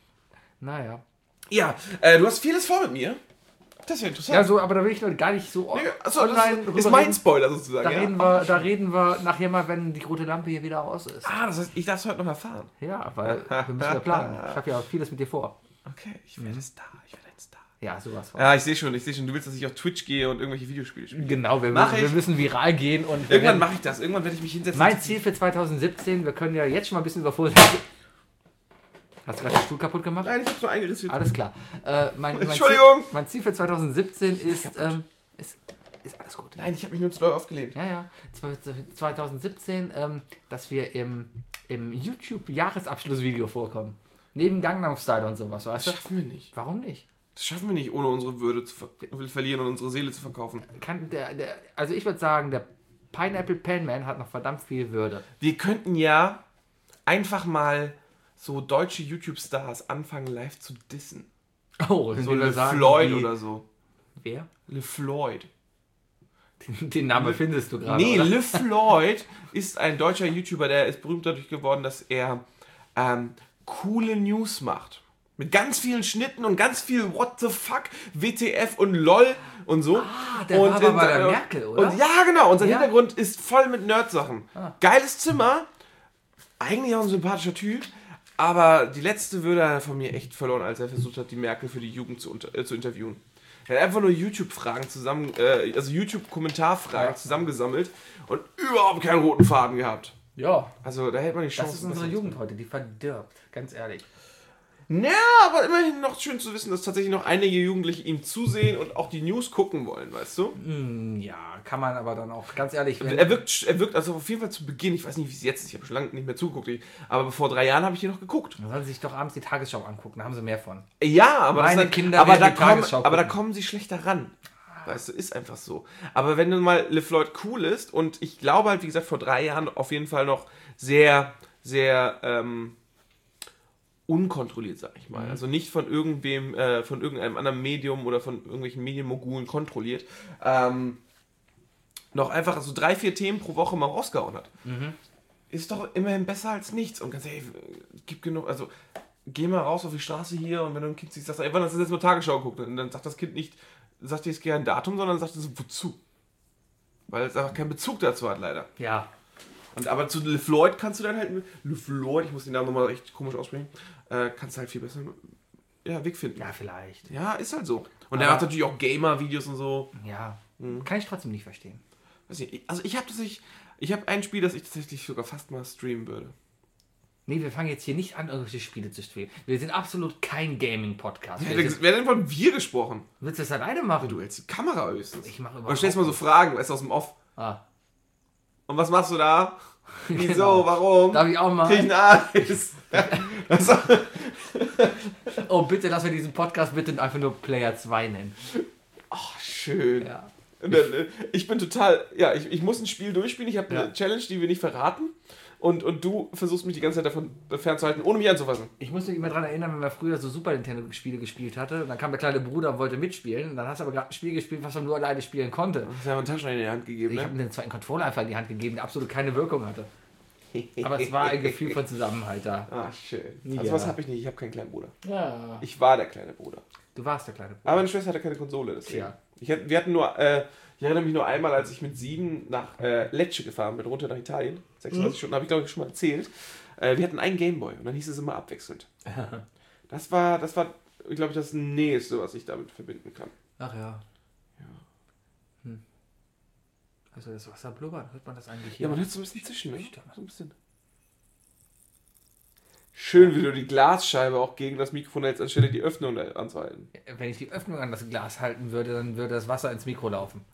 Naja. Ja, äh, du hast vieles vor mit mir. Das ist ja interessant. Ja, so, aber da will ich noch gar nicht so on Ja, achso, das online ist, drüber ist mein reden. Spoiler sozusagen. Da, ja? reden wir, da reden wir nachher mal, wenn die rote Lampe hier wieder aus ist. Ah, das heißt, ich darf es heute noch erfahren. Ja, weil wir müssen ja planen. Ich habe ja vieles mit dir vor. Okay, ich werde Star, ich werde ein Star. Ja, sowas von. Ja, ich sehe schon, ich sehe schon, du willst, dass ich auf Twitch gehe und irgendwelche Videospiele spiele. Genau, wir Mach müssen, wir ich. müssen viral gehen und wir Irgendwann werden- mache ich das, irgendwann werde ich mich hinsetzen. mein Ziel für zwanzig siebzehn, wir können ja jetzt schon mal ein bisschen über Vorsicht. Hast du gerade den Stuhl kaputt gemacht? Nein, ich habe so eingerissen. Alles klar. Äh, mein, mein Entschuldigung. Ziel, mein Ziel für zwanzig siebzehn ist, ähm, ist, ist alles gut. Nein, ich habe mich nur zu doll aufgelehnt. Ja, ja. zwanzig siebzehn, ähm, dass wir im, im YouTube-Jahresabschlussvideo vorkommen. Neben Gangnam Style und sowas, weißt Das du? schaffen wir nicht. Warum nicht? Das schaffen wir nicht, ohne unsere Würde zu ver verlieren und unsere Seele zu verkaufen. Kann der, der, also ich würde sagen, der Pineapple Pen Man hat noch verdammt viel Würde. Wir könnten ja einfach mal so deutsche YouTube-Stars anfangen, live zu dissen. Oh, So indem wir Le sagen, Floyd wie- oder so. Wer? Le Floyd. Den, den Namen findest du gerade. Nee, oder? Le Floyd ist ein deutscher YouTuber, der ist berühmt dadurch geworden, dass er ähm, coole News macht. Mit ganz vielen Schnitten und ganz viel What the fuck, W T F und LOL und so. Ah, der und war aber in- bei der und- Merkel, oder? Und ja, genau. Unser Ja. Hintergrund ist voll mit Nerd-Sachen. Ah. Geiles Zimmer. Eigentlich auch ein sympathischer Typ. Aber die letzte Würde hat er von mir echt verloren, als er versucht hat, die Merkel für die Jugend zu, unter, äh, zu interviewen. Er hat einfach nur YouTube-Fragen zusammen, äh, also YouTube-Kommentarfragen Ja. zusammengesammelt und überhaupt keinen roten Faden gehabt. Ja, Also da hätte man die Chance. das ist unsere besser Jugend zu- heute, die verdirbt, ganz ehrlich. Ja, aber immerhin noch schön zu wissen, dass tatsächlich noch einige Jugendliche ihm zusehen und auch die News gucken wollen, weißt du? Hm, ja, kann man aber dann auch, ganz ehrlich, wenn, Er wirkt, er wirkt also auf jeden Fall zu Beginn, ich weiß nicht, wie es jetzt ist, ich habe schon lange nicht mehr zugeguckt, ich- aber vor drei Jahren habe ich hier noch geguckt. dann sollen sie sich doch abends die Tagesschau angucken, da haben sie mehr von. Ja, aber, Meine das, Kinder aber, werden da die kommen, Tagesschau aber da gucken. kommen sie schlechter ran. Weißt du, ist einfach so. Aber wenn nun mal Le Floyd cool ist und ich glaube halt, wie gesagt, vor drei Jahren auf jeden Fall noch sehr, sehr ähm, unkontrolliert, sag ich mal. Mhm. Also nicht von irgendwem, äh, von irgendeinem anderen Medium oder von irgendwelchen Medienmogulen kontrolliert. Ähm, noch einfach so drei, vier Themen pro Woche mal rausgehauen hat. Mhm. Ist doch immerhin besser als nichts. Und ganz ehrlich, gibt genug, also geh mal raus auf die Straße hier und wenn du ein Kind siehst, sagst du, ey, wann hast du jetzt mal Tagesschau geguckt? Und dann sagt das Kind nicht, sagt dir jetzt gerne ein Datum, sondern sagt es wozu. Weil es einfach keinen Bezug dazu hat, leider. Ja, Und aber zu Le Floyd kannst du dann halt, Le Floyd, ich muss den Namen nochmal echt komisch aussprechen, äh, kannst du halt viel besser, ja, Weg finden. ja, vielleicht. Ja, ist halt so. Und Aber- der macht natürlich auch Gamer-Videos und so. Ja, Mhm. kann ich trotzdem nicht verstehen. Weiß nicht, also ich habe tatsächlich, ich habe ein Spiel, das ich tatsächlich sogar fast mal streamen würde. Nee, wir fangen jetzt hier nicht an, irgendwelche Spiele zu streamen. Wir sind absolut kein Gaming-Podcast. Wer, Wir hat sind- denn- wer hat denn von wir gesprochen? Willst du das alleine machen? Du hältst die Kamera höchstens. Ich mache Und überhaupt stellst mal so Fragen, weißt du, aus dem Off. Ah, Und was machst du da? Wieso? Genau. Warum? darf ich auch mal? Krieg ich ein Eis? Das- Oh, bitte, lass wir diesen Podcast bitte einfach nur Player zwei nennen. Ach, schön. Ja. Und dann, äh, ich bin total, ja, ich, ich muss ein Spiel durchspielen. Ich habe Ja. eine Challenge, die wir nicht verraten. Und, und du versuchst mich die ganze Zeit davon fernzuhalten, ohne mich anzufassen. Ich muss mich immer daran erinnern, wenn man früher so Super Nintendo-Spiele gespielt hatte. Und dann kam der kleine Bruder und wollte mitspielen. Und dann hast du aber gerade ein Spiel gespielt, was man nur alleine spielen konnte. Das hat mir einen Taschenrechner in die Hand gegeben, Ich habe ne? mir den zweiten Controller einfach in die Hand gegeben, der absolut keine Wirkung hatte. Aber es war ein Gefühl von Zusammenhalt da. Ah, schön. Ja. Also was habe ich nicht? Ich habe keinen kleinen Bruder. Ja. Ich war der kleine Bruder. Du warst der kleine Bruder. Aber meine Schwester hatte keine Konsole, deswegen. Ja. Ich, hatte- wir hatten nur, äh, ich erinnere mich nur einmal, als ich mit sieben nach äh, Lecce gefahren bin, runter nach Italien. sechsunddreißig Stunden, habe ich glaube ich schon mal erzählt. Äh, wir hatten einen Gameboy und dann hieß es immer abwechselnd. Das war, das war, ich glaube, das Nächste, was ich damit verbinden kann. Ach ja. Ja. Hm. Also das Wasser blubbert, hört man das eigentlich Ja, hier? man hört so ein bisschen zischen, ne? Nüchtern. So ein bisschen. Schön, wie du die Glasscheibe auch gegen das Mikrofon hältst, anstelle die Öffnung anzuhalten. Wenn ich die Öffnung an das Glas halten würde, dann würde das Wasser ins Mikro laufen.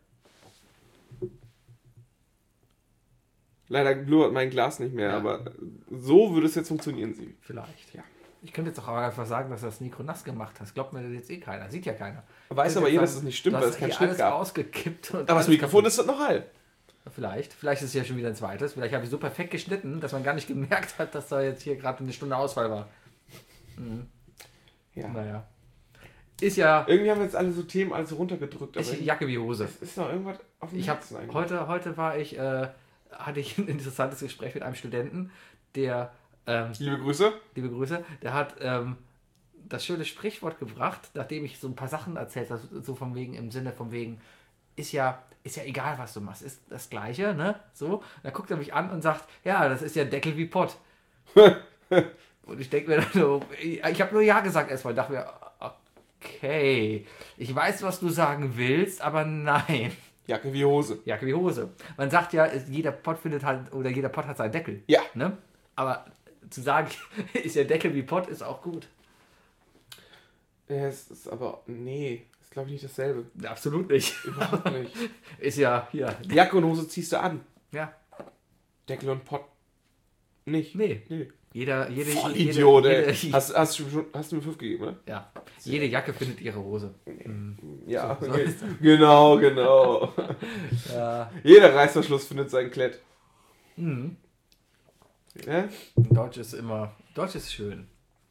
Leider blubbert mein Glas nicht mehr, Ja. aber so würde es jetzt funktionieren, sie. Vielleicht. Ja. Ich könnte jetzt auch einfach sagen, dass du das Mikro nass gemacht hast. Glaubt mir jetzt eh keiner. Sieht ja keiner. Weiß Ich aber könnte jeder, jetzt dass es sagen, nicht stimmt, du weil hast es keinen hier Schnitt alles gab. ausgekippt. Und Aber das alles Mikrofon kaputt. ist noch heil. Vielleicht. Vielleicht ist es ja schon wieder ein zweites. Vielleicht habe ich so perfekt geschnitten, dass man gar nicht gemerkt hat, dass da jetzt hier gerade eine Stunde Ausfall war. Mhm. Ja. Naja. Ist ja Irgendwie haben wir jetzt alle so Themen alles so runtergedrückt. ist Aber Jacke wie Hose. es ist noch irgendwas auf dem Ich habe Herzen eigentlich. heute, heute war ich, äh, hatte ich ein interessantes Gespräch mit einem Studenten, der, ähm, Liebe Grüße. liebe Grüße, der hat ähm, das schöne Sprichwort gebracht, nachdem ich so ein paar Sachen erzählt habe, so von wegen, im Sinne von wegen, ist ja, ist ja egal, was du machst, ist das Gleiche, ne? So, dann guckt er mich an und sagt, ja, das ist ja Deckel wie Pott. Und ich denke mir dann so, ich, ich habe nur Ja gesagt erstmal, dachte mir, okay, ich weiß, was du sagen willst, aber nein. Jacke wie Hose. Jacke wie Hose. Man sagt ja, es- jeder Pott findet halt, oder jeder Pott hat seinen Deckel. Ja. Ne? Aber zu sagen, ist der Deckel wie Pott, ist auch gut. Ja, es ist aber, nee, ist glaube ich nicht dasselbe. Absolut nicht. Überhaupt nicht. Ist ja, hier. Jacke und Hose ziehst du an. Ja. Deckel und Pott nicht. Nee. Nee. Jeder, jede, Vollidiot, jede, ey. jede, Hast, hast, du schon, hast du mir fünf gegeben, oder? ja. Jede Jacke findet ihre Hose. Ja, So- so okay. ist Genau, genau. Ja. Jeder Reißverschluss findet sein Klett. Mhm. Ja? Deutsch ist immer, Deutsch ist schön.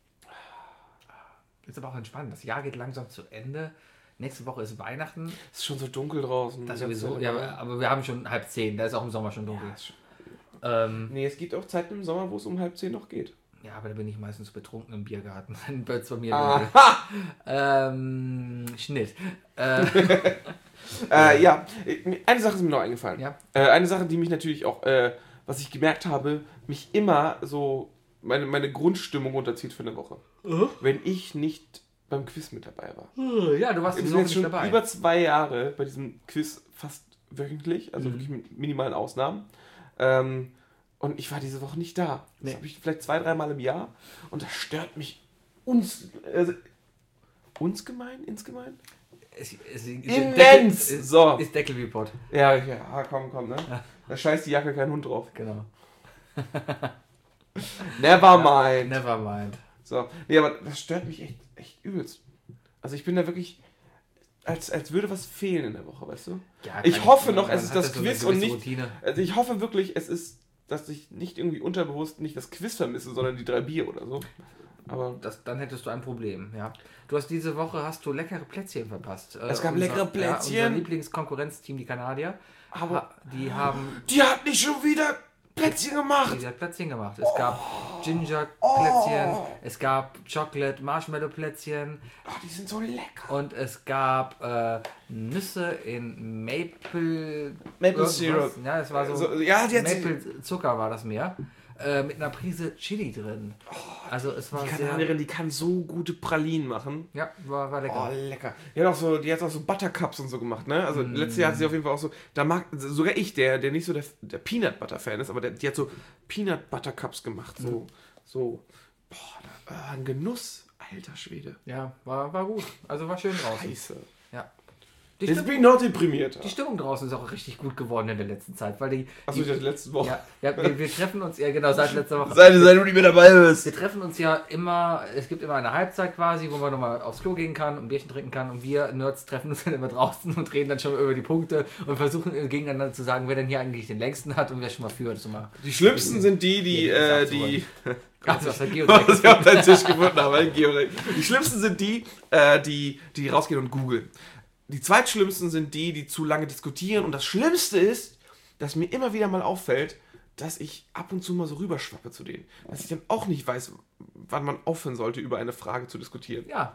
Ist aber auch entspannt. Das Jahr geht langsam zu Ende. Nächste Woche ist Weihnachten. Es ist schon so dunkel draußen. Das sowieso. Ja, aber wir haben schon halb zehn. Da ist auch im Sommer schon dunkel. Ja, ist schon- Ähm, Nee, es gibt auch Zeiten im Sommer, wo es um halb zehn noch geht. ja, aber da bin ich meistens betrunken im Biergarten. Dann wird es bei mir Aha. dunkel. Ähm, Schnitt. Äh, Äh, ja, eine Sache ist mir noch eingefallen. ja. Äh, eine Sache, die mich natürlich auch, äh, was ich gemerkt habe, mich immer so meine, meine Grundstimmung runterzieht für eine Woche. Wenn ich nicht beim Quiz mit dabei war. Ja, du warst Wir die sind Woche jetzt nicht schon dabei. über zwei Jahre bei diesem Quiz fast wöchentlich, also Mhm. wirklich mit minimalen Ausnahmen. Ähm, und ich war diese Woche nicht da. Das Nee. habe ich vielleicht zwei, dreimal im Jahr. Und das stört mich uns. Also, uns gemein? Insgemein? Es, es, Immens! Deckel, ist, So. ist Deckel wie Pott. Ja, ja, komm, komm, ne? Ja. Da scheißt die Jacke kein Hund drauf. Genau. Never mind. Never mind. So. Nee, aber das stört mich echt, echt übelst. Also ich bin da wirklich, als, als würde was fehlen in der Woche, weißt du? Ja, Ich kann hoffe man- noch, es man ist hat das ja so eine Quiz und gewisse nicht- Routine. Also ich hoffe wirklich, es ist, dass ich nicht irgendwie unterbewusst nicht das Quiz vermisse, sondern die drei Bier oder so. Aber Das, dann hättest du ein Problem, ja. Du hast diese Woche hast du leckere Plätzchen verpasst. Äh, Es gab leckere Plätzchen? Ja, unser Lieblingskonkurrenzteam, die Kanadier, Aber- ha, die haben die hat nicht schon wieder Plätzchen gemacht. die hat Plätzchen gemacht. Es gab Ginger-Plätzchen, es gab Chocolate Marshmallow-Plätzchen Oh, die sind so lecker. und es gab äh, Nüsse in Maple... Maple irgendwas. Syrup. Ja, es war so... So, ja, die hat Maple Zucker war das mehr. Äh, mit einer Prise Chili drin. Also es war Die sehr... Kanadierin, die kann so gute Pralinen machen. Ja, war, war lecker. Oh, lecker. Die hat auch so, die hat auch so Buttercups und so gemacht, ne? Also letztes Jahr hat sie auf jeden Fall auch so, da mag sogar ich, der, der nicht so der, der Peanut Butter Fan ist, aber der, die hat so Peanut Butter Cups gemacht, so, so, boah, da, äh, ein Genuss, alter Schwede. Ja, war, war gut. Also war schön draußen. Scheiße. Ja. Die, Jetzt Stimmung, bin ich noch deprimiert. die Stimmung draußen ist auch richtig gut geworden in der letzten Zeit, weil die... Achso, die ich dachte letzte Woche. ja, ja wir, wir treffen uns, ja genau, seit letzter Woche. Seid ihr, du nicht mehr dabei bist. Wir treffen uns ja immer, es gibt immer eine Halbzeit quasi, wo man nochmal aufs Klo gehen kann und ein Bierchen trinken kann und wir Nerds treffen uns dann immer draußen und reden dann schon über die Punkte und versuchen gegeneinander zu sagen, wer denn hier eigentlich den längsten hat und wer schon mal führt. So mal. Die schlimmsten sind die, die, Ja, äh, die die... Ach, das war Geo. Was ich auf deinem Tisch gefunden habe, ein Georg. Die schlimmsten sind die, äh, die, die rausgehen und googeln. Die zweitschlimmsten sind die, die zu lange diskutieren. Und das Schlimmste ist, dass mir immer wieder mal auffällt, dass ich ab und zu mal so rüberschwappe zu denen. Dass ich dann auch nicht weiß, wann man aufhören sollte, über eine Frage zu diskutieren. Ja,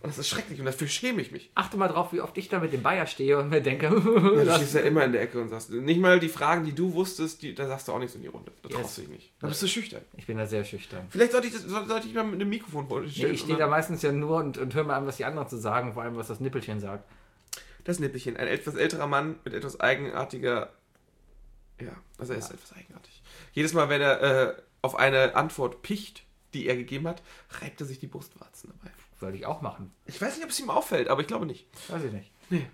Und das ist schrecklich und dafür schäme ich mich. Achte mal drauf, wie oft ich da mit dem Bayer stehe und mir denke, Ja, du das- stehst ja immer in der Ecke und sagst, nicht mal die Fragen, die du wusstest, die, da sagst du auch nichts in die Runde. Da Yes. traust du dich nicht. Da bist du schüchtern. ich bin da sehr schüchtern. Vielleicht sollte ich, das, sollte ich mal mit einem Mikrofon Nee, vorstellen. ich stehe da meistens ja nur und, und höre mir an, was die anderen zu sagen, vor allem was das Nippelchen sagt. Das Nippelchen, ein etwas älterer Mann mit etwas eigenartiger... Ja, also er ist Ja. etwas eigenartig. Jedes Mal, wenn er äh, auf eine Antwort picht, die er gegeben hat, reibt er sich die Brustwarzen dabei. Würde ich auch machen. Ich weiß nicht, ob es ihm auffällt, aber ich glaube nicht. Weiß ich nicht. Nee.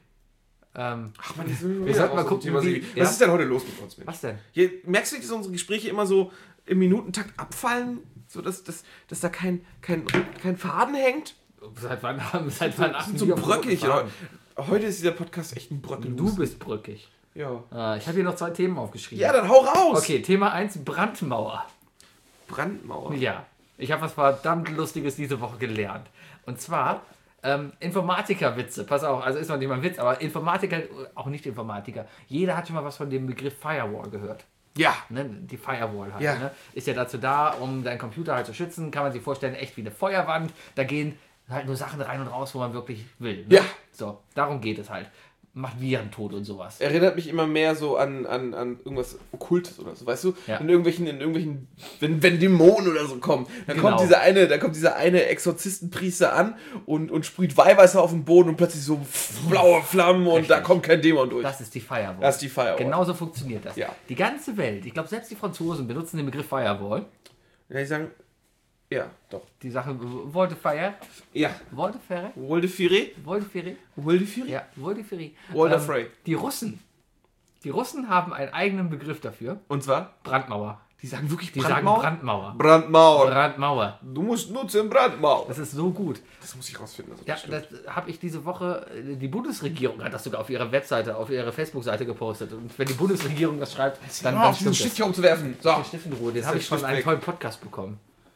Ähm, Ach man, jetzt sind Wir sollten mal gucken, was, wie- was ja. ist denn heute los mit uns, Mensch? was denn? Hier, merkst du nicht, dass unsere Gespräche immer so im Minutentakt abfallen? So, dass, dass, dass da kein, kein, kein Faden hängt? Seit wann haben seit wann achten So wir auf bröckig. roten Oder? Faden? Heute ist dieser Podcast echt ein Bröckel. Du bist brückig. Ja. Äh, ich habe hier noch zwei Themen aufgeschrieben. Ja, dann hau raus! Okay, Thema eins, Brandmauer. Brandmauer. Ja, ich habe was verdammt Lustiges diese Woche gelernt. Und zwar ähm, Informatiker-Witze. Pass auf, also ist noch nicht mal ein Witz, aber Informatiker, auch nicht Informatiker. Jeder hat schon mal was von dem Begriff Firewall gehört. Ja. Ne? Die Firewall halt. Ja. Ne? Ist ja dazu da, um deinen Computer halt zu schützen. Kann man sich vorstellen, echt wie eine Feuerwand. Da gehen halt nur Sachen rein und raus, wo man wirklich will. Ne? Ja. So, darum geht es halt. Macht Viren tot und sowas. Erinnert mich immer mehr so an, an, an irgendwas Okkultes oder so, weißt du? Ja. In irgendwelchen, in irgendwelchen, wenn, wenn Dämonen oder so kommen, dann Genau. kommt dieser eine, da kommt dieser eine Exorzistenpriester an und, und sprüht Weihwasser auf den Boden und plötzlich so blaue Flammen und Richtig. da kommt kein Dämon durch. Das ist die Firewall. Das ist die Firewall. Genauso funktioniert das. Ja. Die ganze Welt, ich glaube selbst die Franzosen benutzen den Begriff Firewall. Ja, ich sagen, ja, doch. Die Sache wollte Fire, Ja. wollte Ferre, Wolde Fire? wollte Ferry. Wolde Fire? Ja, wollte Ferry. Walder Frey. Die Russen. Die Russen haben einen eigenen Begriff dafür. Und zwar? Brandmauer. Die sagen wirklich Die Brandmauer? sagen Brandmauer. Brandmauer. Brandmauer. Du musst nutzen Brandmauer. Das ist so gut. Das muss ich rausfinden. Also Ja, bestimmt. das habe ich diese Woche, äh, die Bundesregierung hat das sogar auf ihrer Webseite, auf ihrer Facebook-Seite gepostet. Und wenn die Bundesregierung das schreibt, dann, Hör dann auf, diesen stimmt Stift das. hier umzuwerfen. So. Den Stift in Ruhe, den Ist habe der ich von Stift einem weg? tollen Podcast bekommen.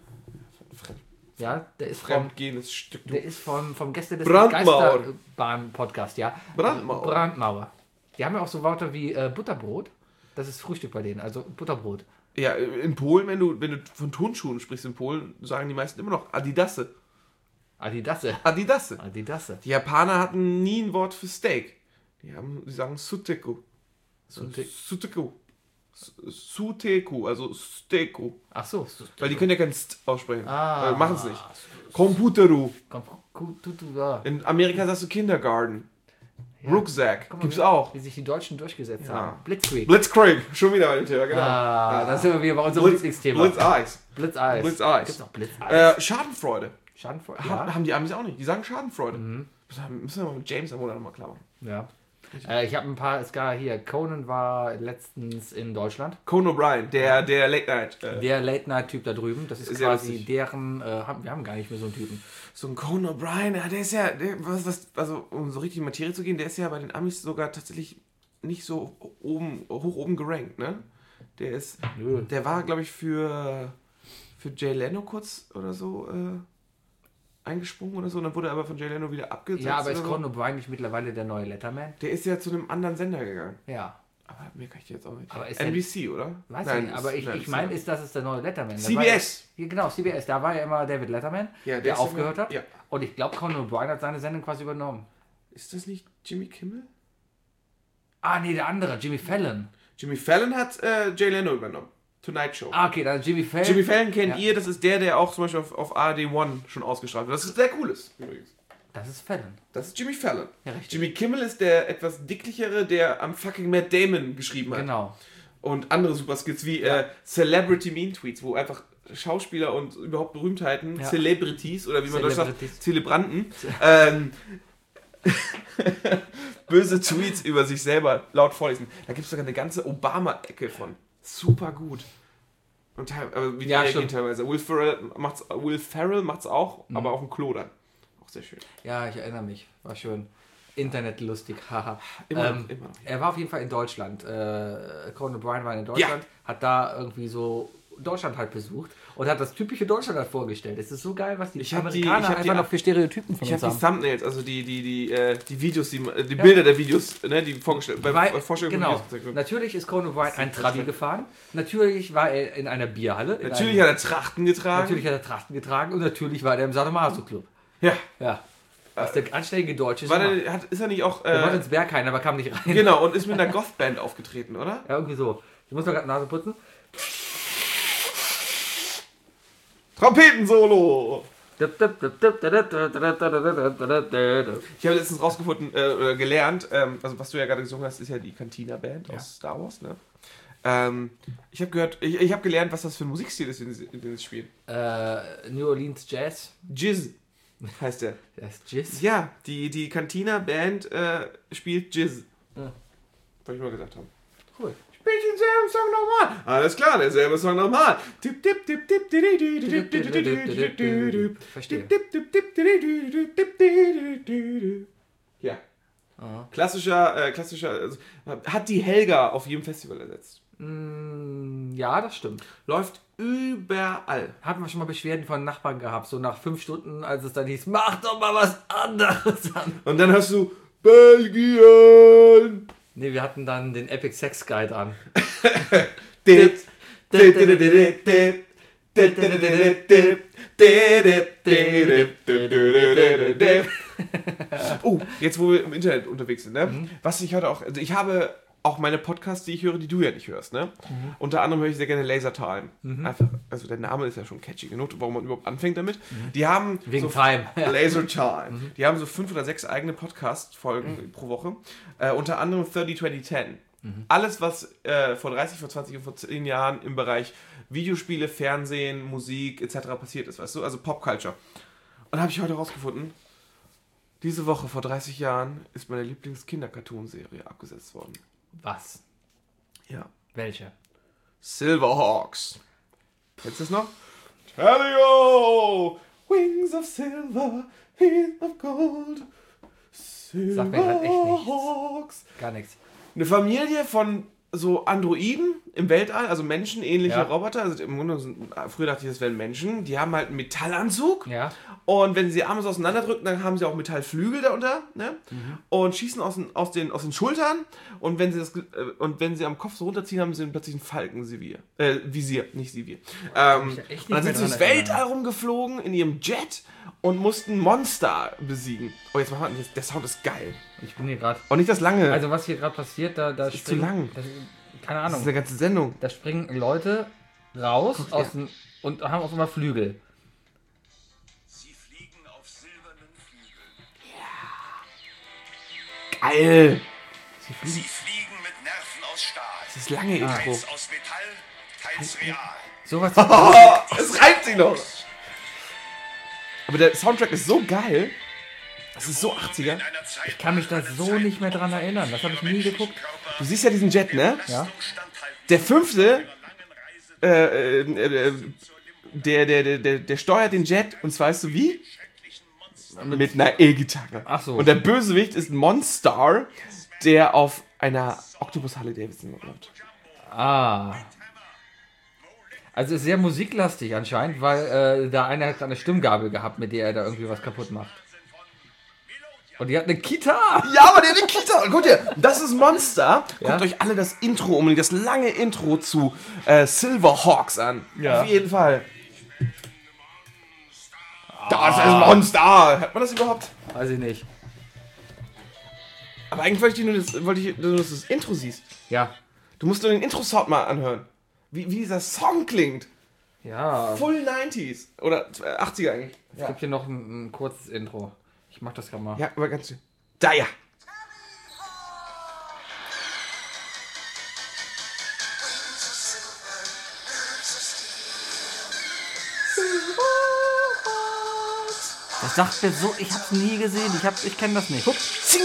Fremd, Ja, der ist vom, fremdgehendes Stück. Du. der ist vom, vom Gäste des Brandmauer. Geisterbahn-Podcast, ja. Brandmauer. Brandmauer. Die haben ja auch so Wörter wie äh, Butterbrot. Das ist Frühstück bei denen, also Butterbrot. Ja, in Polen, wenn du, wenn du von Turnschuhen sprichst in Polen, sagen die meisten immer noch Adidasse. Adidasse. Adidasse. Adidasse. Die Japaner hatten nie ein Wort für Steak. Die, haben, die sagen Suteku. Sute- Suteku. Su- Suteku, also Steku. Ach so. Weil die können ja kein St aussprechen. Ah. Äh, Machen es nicht. Computeru. Komm, gu- tu- tu- ja. In Amerika sagst du Kindergarten. Ja. Rucksack. Guck mal, Gibt's wie- auch. Wie sich die Deutschen durchgesetzt Ja. haben. Blitzkrieg. Blitzkrieg. Schon wieder bei dem Thema, genau. Ah, da sind wir wieder bei unserem Blitz, Lieblingsthema. Blitzeis. Blitzeis. Blitzeis. Gibt's noch Blitzeis? Äh, Schadenfreude. Schadenfreude. Ha- Ja. Haben die Amis auch nicht. Die sagen Schadenfreude. Mhm. Müssen wir mal mit James am Monat nochmal klar machen. ja. Äh, ich habe ein paar, es gab hier, Conan war letztens in Deutschland. Conan O'Brien, der, der Late Night. Äh, Der Late-Night-Typ da drüben, das ist Sehr quasi lustig. deren, äh, haben, wir haben gar nicht mehr so einen Typen. so ein Conan O'Brien, ja, der ist ja, der, was, was, also um so richtig in die Materie zu gehen, der ist ja bei den Amis sogar tatsächlich nicht so oben, hoch oben gerankt, ne? Der ist, Nö. der war, glaube ich, für, für Jay Leno kurz oder so äh, eingesprungen oder so, und dann wurde er aber von Jay Leno wieder abgesetzt. Ja, aber ist oder Conan O'Brien nicht mittlerweile der neue Letterman? so. Der ist ja zu einem anderen Sender gegangen. Ja. Aber mehr kann ich dir jetzt auch nicht. Aber ist N B C, oder? Weiß Nein, ich nicht, aber ist- ich, nein, ich ist meine, ja- ist, das ist der neue Letterman. Da C war B ja- S. Ja, genau, C B S. Da war ja immer David Letterman, Ja, der der, ist aufgehört immer- hat. ja. Und ich glaube, Conan O'Brien hat seine Sendung quasi übernommen. Ist das nicht Jimmy Kimmel? Ah, nee, der andere, Jimmy Fallon. Jimmy Fallon hat äh, Jay Leno übernommen. Tonight Show. Ah, okay, dann Jimmy Fallon. Jimmy Fallon kennt Ja. ihr, das ist der, der auch zum Beispiel auf, auf A R D One schon ausgestrahlt wird. Das ist sehr cool ist, übrigens. Das ist Fallon. Das ist Jimmy Fallon. Ja, richtig. Jimmy Kimmel ist der etwas dicklichere, der am fucking Matt Damon geschrieben hat. Genau. Und andere Superskits wie äh, Celebrity Mean Tweets, wo einfach Schauspieler und überhaupt Berühmtheiten, Ja. Celebrities oder wie man das sagt, Celebrities. Zelebranten, ähm, böse Tweets über sich selber laut vorlesen. Da gibt es sogar eine ganze Obama-Ecke von. Super gut. Und teil- aber wie die Ja, reagieren stimmt. teilweise. Will Ferrell macht's, Will Ferrell macht's auch, Mhm. aber auf dem Klo dann. Auch sehr schön. Ja, ich erinnere mich. War schön. Internetlustig, haha. Immer Ähm, noch, immer noch. Er war auf jeden Fall in Deutschland. Äh, Conan O'Brien war in Deutschland, hat da irgendwie so Deutschland halt besucht und hat das typische Deutschland halt vorgestellt. Es ist so geil, was die Ich hab die- Amerikaner ich hab einfach die- noch für Stereotypen von Ich uns habe die haben. Thumbnails, also die, die, die, äh, die Videos, die, äh, die Ja. Bilder der Videos, ne, die vorgestellt, bei, Weil, bei Vorstellungen genau. von Videos gezeigt werden. Natürlich ist Conan O'Brien ein Trabi schrecklich. gefahren. Natürlich war er in einer Bierhalle. In Natürlich einem, hat er Trachten getragen. natürlich hat er Trachten getragen und natürlich war er im Sadomaso Club. Ja. Ja. Was der anständige Deutsche war der, hat, ist er nicht auch... Äh, der wollte ins Berghain, aber kam nicht rein. Genau, und ist mit einer Goth-Band aufgetreten, oder? Ja, irgendwie so. Ich muss mal gerade Nase putzen. Trompetensolo! Ich habe letztens rausgefunden, äh, gelernt, ähm, also was du ja gerade gesungen hast, ist ja die Cantina-Band ja. aus Star Wars, ne? Ähm, ich habe gehört, ich, ich habe gelernt, was das für ein Musikstil ist, in dem sie spielen. Äh, New Orleans Jazz. Jizz heißt der. Das ist Jizz? Ja, die, die Cantina-Band äh, spielt Jizz. Ja. Wollte ich mal gesagt haben. Cool. Spielt denselben Song nochmal. Alles klar, derselbe Song nochmal. Verstehe. Ja. Aha. Klassischer, äh, klassischer, also, hat die Helga auf jedem Festival ersetzt. Mm, ja, das stimmt. Läuft überall. Hatten wir schon mal Beschwerden von Nachbarn gehabt, so nach fünf Stunden, als es dann hieß, mach doch mal was anderes an. Und dann hast du Belgien. Ne, wir hatten dann den Epic Sex Guide an. Oh, jetzt wo wir im Internet unterwegs sind, ne? Mhm. Was ich heute auch, also ich habe auch meine Podcasts, die ich höre, die du ja nicht hörst, ne? Mhm. Unter anderem höre ich sehr gerne Laser Time. Mhm. Einfach, also der Name ist ja schon catchy genug, warum man überhaupt anfängt damit. Mhm. Die haben wegen so Time. Laser Time. Mhm. Die haben so fünf oder sechs eigene Podcast-Folgen mhm. pro Woche. Äh, unter anderem dreißig zwanzig zehn. Mhm. Alles, was äh, vor dreißig, vor zwanzig und vor zehn Jahren im Bereich Videospiele, Fernsehen, Musik et cetera passiert ist, weißt du? Also Popculture. Und habe ich heute rausgefunden, diese Woche vor dreißig Jahren ist meine Lieblings-Kinder-Cartoon-Serie abgesetzt worden. Was? Ja. Welche? Silverhawks. Kennst du das noch? Tellio! Wings of silver, feet of gold. Sag mir halt echt nichts. Gar nichts. Eine Familie von so Androiden im Weltall, also menschenähnliche ja. Roboter. Also im Grunde sind, früher dachte ich, das wären Menschen. Die haben halt einen Metallanzug. Ja. Und wenn sie die Arme so auseinanderdrücken, dann haben sie auch Metallflügel darunter, ne? Mhm. Und schießen aus den, aus, den, aus den Schultern. Und wenn sie das und wenn sie am Kopf so runterziehen, haben sie plötzlich ein Falkenvisier. Äh, Visier, nicht Sivier. Ähm, und dann sind sie durchs Weltall rumgeflogen in ihrem Jet und mussten Monster besiegen. Oh, jetzt machen wir, der Sound ist geil. Ich bin hier gerade. Und nicht das lange. Also was hier gerade passiert, da, da das ist zu lang. Das, keine Ahnung. Das ist eine ganze Sendung. Da springen Leute raus Guck, aus ja. dem, und haben auf einmal Flügel. Sie fliegen auf silbernen Flügeln. Ja. Geil. Sie fliegen, Sie fliegen mit Nerven aus Stahl. Das ist lange Intro. Teils aus Metall, teils real. Sowas. Oh, es reimt sich noch. Aber der Soundtrack ist so geil. Das ist so achtziger. Ich kann mich da so nicht mehr dran erinnern. Das habe ich nie geguckt. Du siehst ja diesen Jet, ne? Ja. Der fünfte, äh, äh, der, der, der, der, der steuert den Jet, und zwar weißt du wie? Mit einer E-Gitarre. Ach so. Und der Bösewicht ist Monstar, der auf einer Octopus Harley Davidson läuft. Ah. Also ist sehr musiklastig anscheinend, weil äh, da einer hat eine Stimmgabel gehabt, mit der er da irgendwie was kaputt macht. Und die hat eine Kita. Ja, aber der hat eine Kita. Guckt ihr, das ist Monster. Guckt Ja? euch alle das Intro um, das lange Intro zu äh, Silverhawks an. Ja. Auf jeden Fall. Das ist Monster. Hört man das überhaupt? Weiß ich nicht. Aber eigentlich wollte ich nur, das, wollte ich nur, dass du das Intro siehst. Ja. Du musst nur den Intro-Sound mal anhören. Wie, wie dieser Song klingt. Ja. Full neunziger. Oder achtziger eigentlich. Es Ja, gibt hier noch ein, ein kurzes Intro. Ich mach das gerade mal. ja, aber ganz schön. Da ja. Das sagt mir so, ich hab's nie gesehen. Ich, hab, ich kenne das nicht. Zing.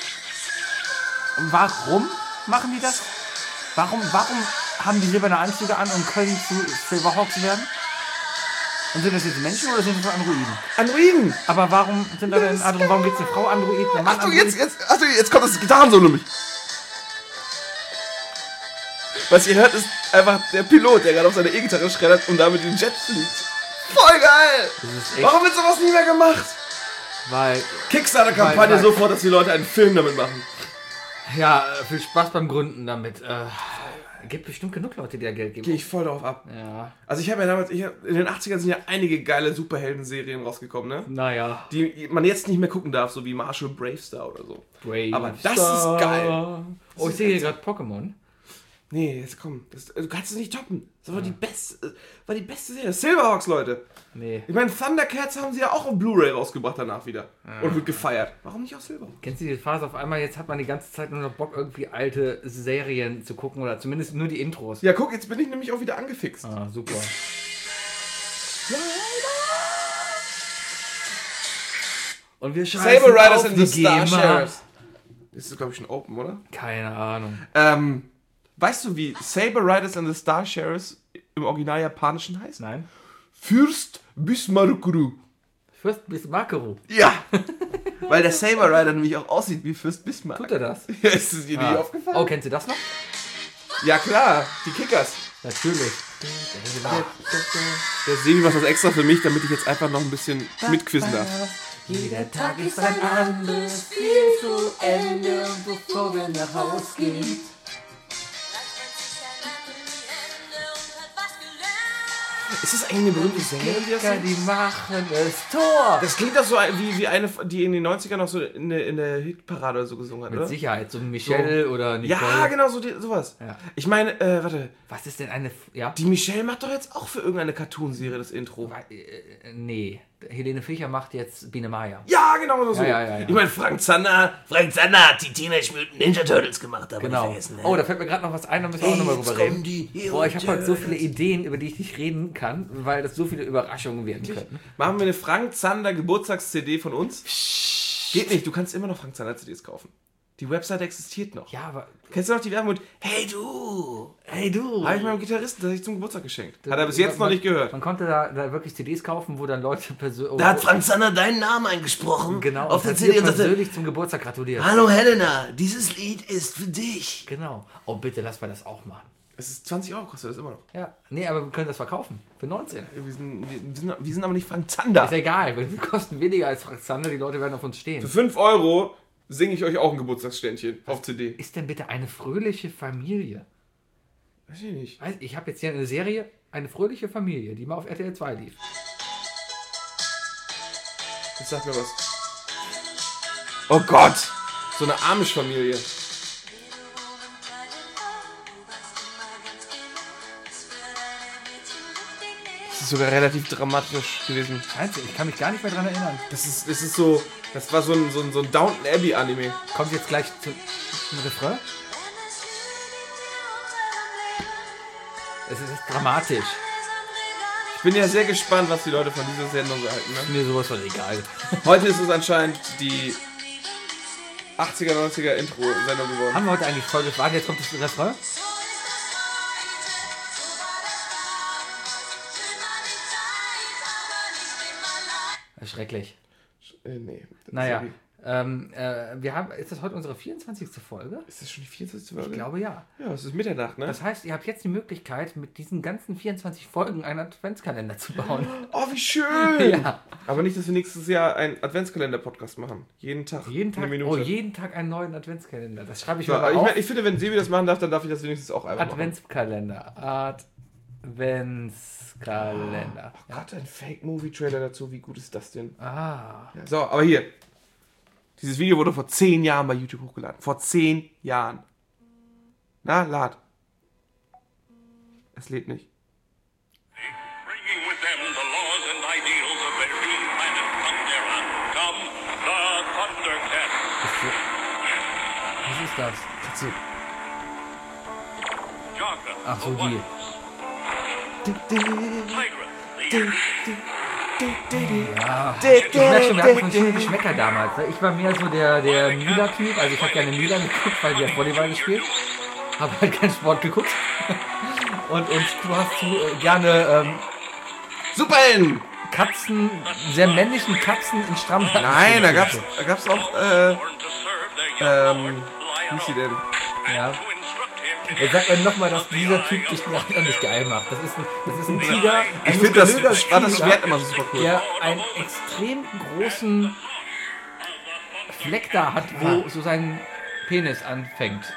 Warum machen die das? Warum, warum haben die silberne Anzüge an und können zu Silverhawks werden? Und sind das jetzt Menschen oder sind das Androiden? Androiden. Aber warum sind da denn Androiden? Warum gibt es eine Frau Android, einen Mann Achtung, Android? jetzt, jetzt, Achtung, jetzt kommt das Gitarrensolo nämlich. Was ihr hört, ist einfach der Pilot, der gerade auf seiner E-Gitarre schreddert und damit den Jet fliegt. Voll geil! Das ist echt, Warum wird sowas nie mehr gemacht? weil, Kickstarter-Kampagne Weil- weil- sofort, dass die Leute einen Film damit machen. ja, viel Spaß beim Gründen damit. Äh, Gibt bestimmt genug Leute, die da Geld geben. Gehe ich voll drauf ab. Ja. Also ich habe ja damals, ich hab, in den achtzigern sind ja einige geile Superhelden-Serien rausgekommen, ne? Naja. Die man jetzt nicht mehr gucken darf, so wie Marshall Bravestar oder so. Brave Aber das Star. ist geil. Oh, ich sehe hier gerade Pokémon. Nee, jetzt komm. Das, du kannst es nicht toppen. Das war, ja. die beste, war die beste Serie. Silverhawks, Leute. Nee. Ich meine, Thundercats haben sie ja auch auf Blu-ray rausgebracht danach wieder. Ja. Und wird gefeiert. Warum nicht auf Silverhawks? Kennst du die Phase auf einmal, jetzt hat man die ganze Zeit nur noch Bock, irgendwie alte Serien zu gucken oder zumindest nur die Intros. Ja, guck, jetzt bin ich nämlich auch wieder angefixt. Ah, super. Und wir schreiben Saber Riders auf and the die Star GEMA. Sheriffs. Das ist, glaube ich, schon open, oder? Keine Ahnung. Ähm, weißt du, wie Saber Riders and the Star Sheriffs im Original Japanischen heißt? Nein. Fürst Bismarckuru. Fürst Bismarckuru. Ja! Weil der Saber Rider nämlich auch aussieht wie Fürst Bismarck. Tut er das? Ja, ist es dir Ah. nicht aufgefallen? Oh, kennst du das noch? Ja, klar. Die Kickers. Natürlich. Der Sebi macht das extra für mich, damit ich jetzt einfach noch ein bisschen mitquissen darf. Jeder Tag ist ein anderes Spiel zu Ende, bevor wir nach Haus gehen. Ist das eigentlich eine berühmte Sängerin, die das singt? Die machen es Tor. Das klingt doch so wie, wie eine, die in den neunzigern noch so in der, in der Hitparade oder so gesungen hat, Mit oder? Sicherheit, so Michelle So. oder Nicole. Ja, genau, so die, sowas. Ja. Ich meine, äh, warte, Was ist denn eine... F- Ja? die Michelle macht doch jetzt auch für irgendeine Cartoonserie das Intro. Äh, äh, nee. Helene Fischer macht jetzt Biene Maya. Ja, genau so. Ja, ja, ja, ja. Ich meine, Frank Zander, Frank Zander hat die Teenage Mutant Ninja Turtles gemacht, aber Genau. nicht vergessen. Ne? Oh, da fällt mir gerade noch was ein, da müssen wir auch nochmal drüber reden. die Boah, ich habe heute so viele Ideen, über die ich nicht reden kann, weil das so viele Überraschungen werden könnten. Machen wir eine Frank Zander Geburtstags-C D von uns? Geht nicht, du kannst immer noch Frank Zander C Ds kaufen. Die Website existiert noch. Ja, aber... Kennst du noch die Werbung mit Hey du? Hey du! Habe ich meinem Gitarristen tatsächlich zum Geburtstag geschenkt. Da- Hat er bis jetzt man- noch nicht gehört. Man konnte da, da wirklich C Ds kaufen, wo dann Leute persönlich... Da hat Frank Zander deinen Namen eingesprochen. Genau, Auf und der hat C D dir und sagte, persönlich zum Geburtstag gratuliert. hallo Helena, dieses Lied ist für dich. Genau. Oh, bitte, lass mal das auch machen. Es ist zwanzig Euro, kostet das immer noch. Ja. Nee, aber wir können das verkaufen. Für neunzehn. Wir sind, wir sind, wir sind aber nicht Frank Zander. Ist egal, wir kosten weniger als Frank Zander, die Leute werden auf uns stehen. Für fünf Euro singe ich euch auch ein Geburtstagsständchen auf C D. Ist denn bitte eine fröhliche Familie? Weiß ich nicht. Weiß- Ich habe jetzt hier eine Serie, eine fröhliche Familie, die mal auf R T L zwei lief. Jetzt sag mir was. Oh Gott! So eine Amish-Familie. Das ist sogar relativ dramatisch gewesen. Scheiße, ich kann mich gar nicht mehr dran erinnern. Das ist, das ist so, das war so ein, so ein, so ein Downton Abbey Anime. Kommt jetzt gleich zu, zum Refrain? Es ist echt dramatisch. Ich bin ja sehr gespannt, was die Leute von dieser Sendung so halten. Ne? Mir sowas von egal. Heute ist es anscheinend die achtziger, neunziger Intro-Sendung geworden. Haben wir heute eigentlich voll gefragt, jetzt kommt das Refrain? Schrecklich. Äh, nee. Naja, Sorry. ähm, äh, wir haben, ist das heute unsere vierundzwanzigste Folge? Ist das schon die vierundzwanzigste Folge? Ich glaube ja. Ja, es ist Mitternacht, ne? Das heißt, ihr habt jetzt die Möglichkeit, mit diesen ganzen vierundzwanzig Folgen einen Adventskalender zu bauen. Oh, wie schön! Ja. Aber nicht, dass wir nächstes Jahr einen Adventskalender-Podcast machen. Jeden Tag. Jeden Tag, Eine oh, Minute. jeden Tag einen neuen Adventskalender. Das schreibe ich So, mir mal ich, auf. mein, ich finde, wenn Sebi das machen darf, dann darf ich das wenigstens auch einfach Adventskalender. Adventskalender. machen. Oh Gott, ein Fake-Movie-Trailer dazu. Wie gut ist das denn? Ah. Ja, so, aber hier. Dieses Video wurde vor zehn Jahren bei YouTube hochgeladen. Vor zehn Jahren. Na, lad. Es lädt nicht. Bringing with them the laws and ideals of their new planet Thundera, come the Thundercats. Was ist das? Kannst du... Jaga, Ach so, the die. One, Tigra, the Ja. Ich merke schon, wir hatten verschiedene Geschmäcker damals. ne? Ich war mehr so der, der Müller-Typ. Also ich habe gerne Müller geguckt, weil die hat Volleyball gespielt. Habe halt keinen Sport geguckt. Und, und du hast zu, äh, gerne ähm, Superhelden! Katzen, sehr männlichen Katzen in strammen Nein, da gab's, da gab's auch, äh, born to serve their young ähm, lord, wie ist sie denn? Ja. to instruct him Jetzt sagt man nochmal, dass dieser Typ dich noch nicht geil macht. Das ist ein, das ist ein Tiger. ein Ich finde das, muskulöser ich fand das Tiger, Schwert immer so super cool. der einen extrem großen Fleck da hat, wo so sein Penis anfängt.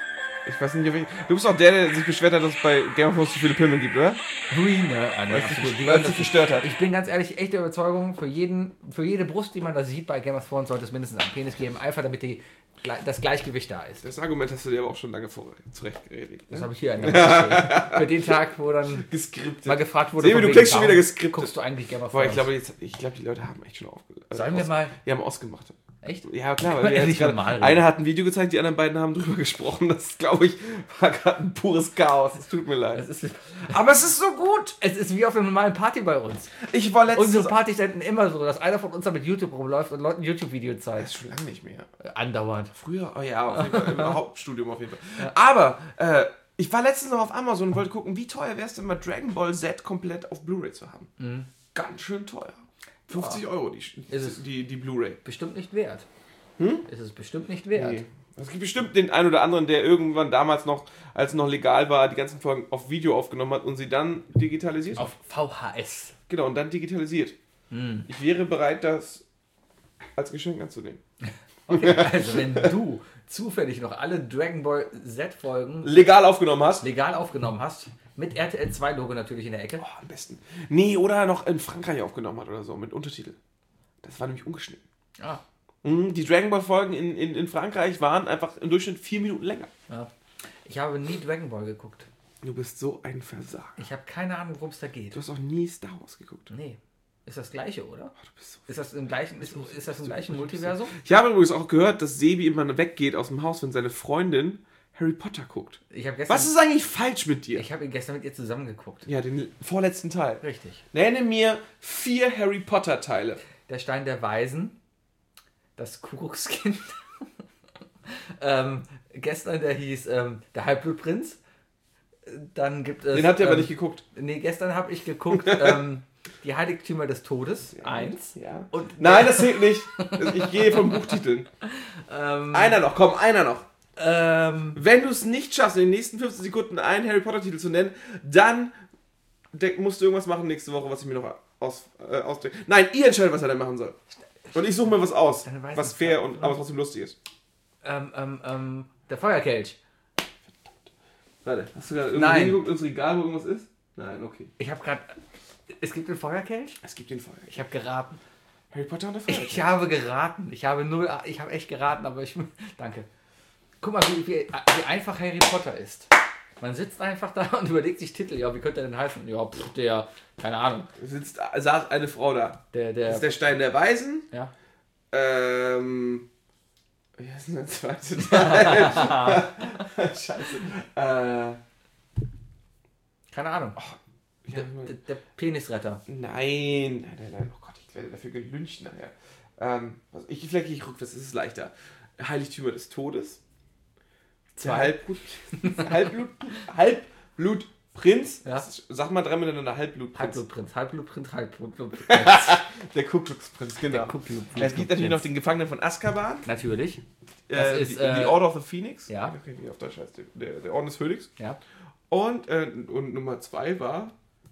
Ich weiß nicht, wie... Du bist auch der, der sich beschwert hat, dass es bei Game of Thrones zu viele Pimmel gibt, oder? Green, ne? Ah, nee, Weil absolut. es Die dich, wollen weil es das dich gestört hat. Ich bin ganz ehrlich, echte Überzeugung, für, jeden, für jede Brust, die man da sieht bei Game of Thrones, sollte es mindestens einen Penis geben, einfach damit die, das Gleichgewicht da ist. Das Argument hast du dir aber auch schon lange vor zurechtgeredet. Das Ne? habe ich hier in der Hand stehen. Für den Tag, wo dann Geskriptet. mal gefragt wurde, Sebi, von du wegen, klingst schon warum wieder geskriptet. guckst du eigentlich Game of Boah, Thrones? ich glaube, jetzt, ich glaube, die Leute haben echt schon aufgehört. Sollen wir mal... Die haben ausgemacht. Echt? Ja, klar. Mal Weil wir endlich jetzt grad, normal reden. einer hat ein Video gezeigt, die anderen beiden haben drüber gesprochen. Das, glaube ich, war gerade ein pures Chaos. Es tut mir leid. Es ist, Aber es ist so gut. es ist wie auf einer normalen Party bei uns. Ich war letztens... Unsere Partys enden immer so, dass einer von uns da mit YouTube rumläuft und Leuten ein YouTube-Video Das zeigt. ist schon lange nicht mehr. Andauernd. Früher, oh ja, auf jeden Fall, im Hauptstudium auf jeden Fall. Aber, äh, ich war letztens noch auf Amazon und wollte gucken, wie teuer wäre es denn mal Dragon Ball Z komplett auf Blu-ray zu haben. Mhm. Ganz schön teuer. fünfzig Euro die, Ist es. die, die Blu-ray. Bestimmt nicht wert. Hm? Ist es bestimmt nicht wert. Nee. Es gibt bestimmt den einen oder anderen, der irgendwann damals noch, als es noch legal war, die ganzen Folgen auf Video aufgenommen hat und sie dann digitalisiert hat. Auf V H S. Genau, und dann digitalisiert. Ich wäre bereit, das als Geschenk anzunehmen. Okay, also wenn du zufällig noch alle Dragon Ball Z-Folgen Legal aufgenommen hast? legal aufgenommen hast, mit R T L zwei Logo natürlich in der Ecke. Oh, am besten. Nee, oder noch in Frankreich aufgenommen hat oder so, mit Untertitel. Das war nämlich ungeschnitten. Ah, Mhm, Die Dragon Ball Folgen in, in, in Frankreich waren einfach im Durchschnitt vier Minuten länger. ja. Ich habe nie Dragon Ball geguckt. Du bist so ein Versager. Ich habe keine Ahnung, worum es da geht. Du hast auch nie Star Wars geguckt. Nee. Ist das gleiche, oder? Du bist so Ist das im gleichen, ist, ist das im gleichen Multiversum? Ich habe übrigens auch gehört, dass Sebi immer weggeht aus dem Haus, wenn seine Freundin Harry Potter guckt. Ich habe gestern, Was ist eigentlich falsch mit dir? ich habe ihn gestern mit ihr zusammen geguckt. Ja, den vorletzten Teil. Richtig. Nenne mir vier Harry Potter Teile. Der Stein der Weisen, das Kuckuckskind. ähm, gestern der hieß ähm, der Halbblutprinz. Dann gibt es. Den habt ihr ähm, aber nicht geguckt. Nee, gestern habe ich geguckt, ähm, die Heiligtümer des Todes, eins. Ja. Und Nein, das zählt nicht. Ich gehe von Buchtiteln. ähm, Einer noch, komm, einer noch. ähm, Wenn du es nicht schaffst, in den nächsten fünfzehn Sekunden einen Harry Potter Titel zu nennen, dann denk, musst du irgendwas machen nächste Woche, was ich mir noch aus, äh, ausdenke. Nein, ihr entscheidet, was er dann machen soll. Und ich suche mir was aus, Dann weiß was ich fair es. und aber trotzdem lustig ist. ähm, ähm, ähm, der Feuerkelch. Warte, hast du gerade irgendwo Nein. hingeguckt ins Regal, wo irgendwas ist? Nein, okay. Ich habe gerade. Es gibt den Feuerkelch? Es gibt den Fall. Ich habe geraten. Harry Potter und der Feuer. Ich habe geraten. Ich habe null. Ich habe echt geraten, aber ich. Danke. Guck mal, wie, wie, wie einfach Harry Potter ist. Man sitzt einfach da und überlegt sich Titel. Ja, wie könnte er denn heißen? Ja, pff, der. Keine Ahnung. Sitzt, saß eine Frau da. Der, der. Das ist der Stein der Weisen. ja. Ähm. Wie heißt denn der zweite Teil? Scheiße. Äh. Keine Ahnung. Ja, Der, der Penisretter. Nein, nein, nein, nein, oh Gott, ich werde dafür gelyncht nachher. Ähm, was, ich, vielleicht gehe ich rückwärts, das ist leichter. Heiligtümer des Todes. Der Zwei. Halbblut, Halbblut, Halbblutprinz. Ja. Das ist- Sag mal drei miteinander, Halbblutprinz. Halbblutprinz, Halbblutprinz, Halbblutprinz. Der Ku Klux Prinz, genau. Der Ku Klux Es gibt natürlich noch den Gefangenen von Azkaban. Natürlich. Das Äh, ist, die, äh, die Order of the Phoenix. ja. Okay, wie auf Deutsch heißt der, der, der Orden des Phönix. Ja. Und, äh, und Nummer zwei war.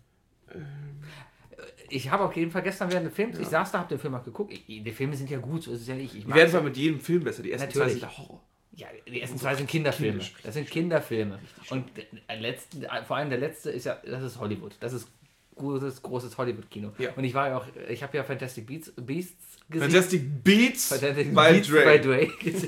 Ich habe auf jeden Fall gestern während des Films, ich saß da, habe den Film auch geguckt. Ich, die Filme sind ja gut, so ist es ja nicht. Ich Die mag werden sie. zwar mit jedem Film besser. Die ersten Natürlich. zwei sind der Horror. Ja, die ersten zwei sind Kinderfilme. kindisch, Das sind Kinderfilme. Und der letzte, vor allem der letzte ist ja, das ist Hollywood. Das ist großes, großes Hollywood-Kino. Ja. Und ich war ja auch, ich habe ja Fantastic Beasts, Beasts gesehen. Fantastic Beats Fantastic by Beasts Dre. by Dre gesehen.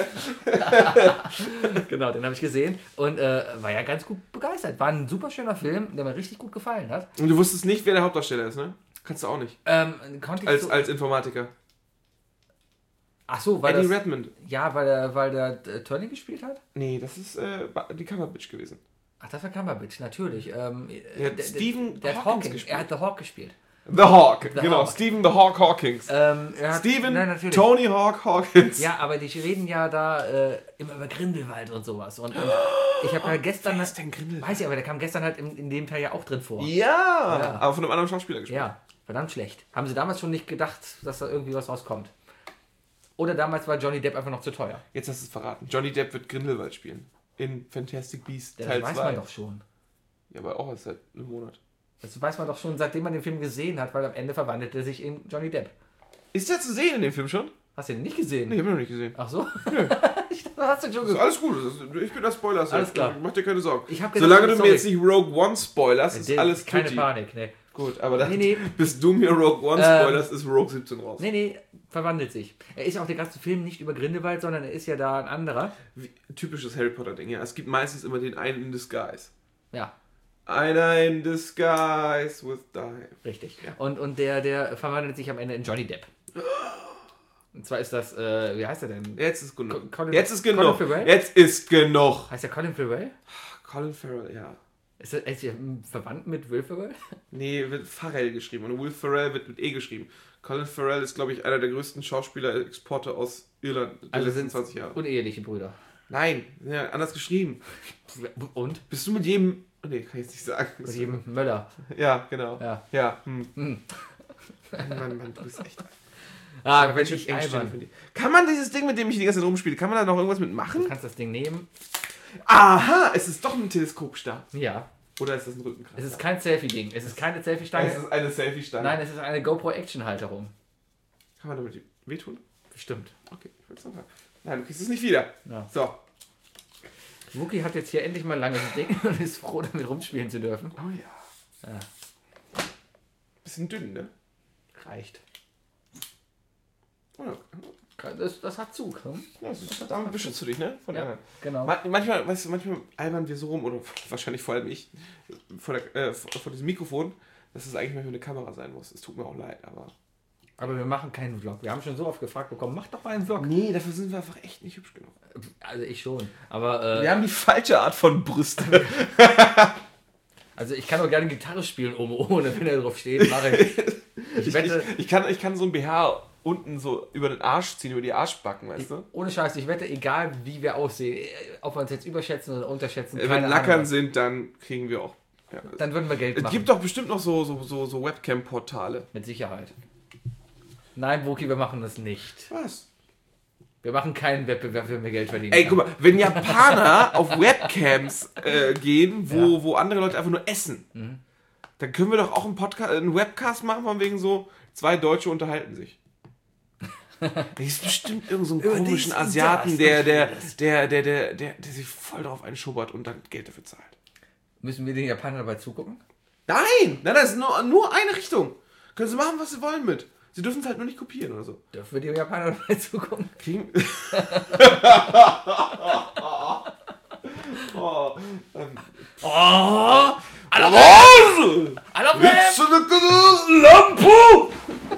Genau, den habe ich gesehen und äh, war ja ganz gut begeistert. War ein super schöner Film, der mir richtig gut gefallen hat. Und du wusstest nicht, wer der Hauptdarsteller ist, ne? Kannst du auch nicht. Ähm, konnte ich Als, so, als Informatiker. ach so, weil Eddie das, Redmond. ja, weil der, weil der äh, Turning gespielt hat? Nee, das ist äh, die Coverbitch gewesen. Ach, das war Cumberbatch, natürlich. Ähm, Der hat Stephen der, der Hawkins Hawking, gespielt. er hat The Hawk gespielt. The Hawk, The genau. Hawk. Stephen The Hawk Hawkins. Ähm, er hat, Stephen nein, natürlich. Tony Hawk Hawkins. Ja, aber die reden ja da äh, immer über Grindelwald und sowas. Und, und ich habe ja gestern. Wer ist denn Grindelwald? Weiß ich, aber der kam gestern halt in, in dem Teil ja auch drin vor. Ja, Ja. aber von einem anderen Schauspieler gespielt. Ja, verdammt schlecht. Haben sie damals schon nicht gedacht, dass da irgendwie was rauskommt? Oder damals war Johnny Depp einfach noch zu teuer. Jetzt hast du es verraten. Johnny Depp wird Grindelwald spielen. In Fantastic Beasts Das Teil weiß zwei. man doch schon. Ja, aber auch erst seit einem Monat. Das weiß man doch schon, seitdem man den Film gesehen hat, weil am Ende verwandelt er sich in Johnny Depp. Ist der zu sehen in dem Film schon? Hast du den nicht gesehen? Nee, hab ich noch nicht gesehen. Ach so? Nö. Ich dachte, Das hast du schon Ist geguckt. alles gut, das ist, ich bin der Spoiler. Alles klar. Mach dir keine Sorgen. Ich hab gedacht, Solange du sorry. mir jetzt nicht Rogue One spoilerst, ist Der- alles Keine tutti. Panik, nee. Gut, aber dann, Nee, nee. bis du mir Rogue One Ähm, spoilerst, ist Rogue siebzehn raus. Nee, nee, verwandelt sich. Er ist ja auch der ganze Film nicht über Grindelwald, sondern er ist ja da ein anderer. Wie, typisches Harry Potter-Ding, ja. Es gibt meistens immer den einen in disguise. Ja, Einer in disguise with die. richtig. Und, und der, der verwandelt sich am Ende in Johnny Depp. Und zwar ist das, äh, wie heißt er denn? Jetzt ist genug. Co- Colin- Jetzt ist genug. Colin Farrell? Jetzt ist genug. Heißt der Colin Farrell? Colin Farrell, ja. Ist er, ist er verwandt mit Will Ferrell? Nee, wird Farrell geschrieben und Will Ferrell wird mit E geschrieben. Colin Farrell ist, glaube ich, einer der größten Schauspieler-Exporte aus Irland der Also letzten sind zwanzig Jahre. uneheliche Brüder. Nein, ja, anders geschrieben. Und? Bist du mit jedem... Oh, nee, kann ich jetzt nicht sagen. Mit jedem Möller. Ja, genau. Ja. Ja. Hm. Hm. Mann, Mann, du bist echt... Ah, Mensch, wenn ich ich engständig albern. von dir. Kann man dieses Ding, mit dem ich die ganze Zeit rumspiele, kann man da noch irgendwas Du mitmachen? kannst das Ding nehmen. Aha, es ist doch ein Teleskopstab. Ja. Oder ist das ein Rückenkreis? Es ist kein Selfie-Ding. Es ist keine Selfie-Stange. Es ist eine Selfie-Stange. Nein, es ist eine GoPro-Action-Halterung. Kann man damit wehtun? Bestimmt. Okay, ich will's noch mal. Nein, du kriegst es nicht wieder. Ja. So. Wookie hat jetzt hier endlich mal ein langes Ding und ist froh, damit rumspielen zu dürfen. Oh ja. Ja. Bisschen dünn, ne? Reicht. Oh, ja. Das, das hat Zug. Hm? Ja, das ist, damit beschützt du dich, ne? Von Ja, anderen. genau. Ma- Manchmal, weißt du, manchmal albern wir so rum, oder wahrscheinlich vor allem ich, vor, der, äh, vor vor diesem Mikrofon, dass es eigentlich manchmal eine Kamera sein muss. Es tut mir auch leid, aber... Aber wir machen keinen Vlog. Wir haben schon so oft gefragt bekommen, mach doch mal einen Vlog. Nee, dafür sind wir einfach echt nicht hübsch genug. Also ich schon. Aber äh, Wir haben die falsche Art von Brüste. also ich kann auch gerne Gitarre spielen oben ohne, wenn er drauf steht. Mache ich. Ich Ich, wette, ich, ich, kann, ich kann so ein B H unten so über den Arsch ziehen, über die Arschbacken, weißt du? ohne Scheiß, ich wette, egal wie wir aussehen, ob wir uns jetzt überschätzen oder unterschätzen, Wenn wir keine Lackern Ahnung, sind, dann kriegen wir auch... Ja. dann würden wir Geld Es machen. gibt doch bestimmt noch so, so, so, so Webcam-Portale. Mit Sicherheit. Nein, Wookie, wir machen das nicht. Was? Wir machen keinen Wettbewerb, wenn wir Geld verdienen. Ey, guck mal, wenn Japaner auf Webcams äh, gehen, wo, Ja. wo andere Leute einfach nur essen, Mhm. dann können wir doch auch einen Podcast, einen Webcast machen, von wegen so, zwei Deutsche unterhalten sich. Da ist bestimmt irgend so einen Über komischen dies und Asiaten, das, der, das der, und das. der, der, der, der, der sich voll drauf einschubbert und dann Geld dafür zahlt. Müssen wir den Japanern dabei zugucken? Nein, nein, das ist nur, nur eine Richtung. Können sie machen, was sie wollen mit. Sie dürfen es halt nur nicht kopieren oder so. Dürfen wir den Japanern dabei zugucken? Kriegen. oh, ähm. Oh! Was? Hallo, Willst du eine Lampe?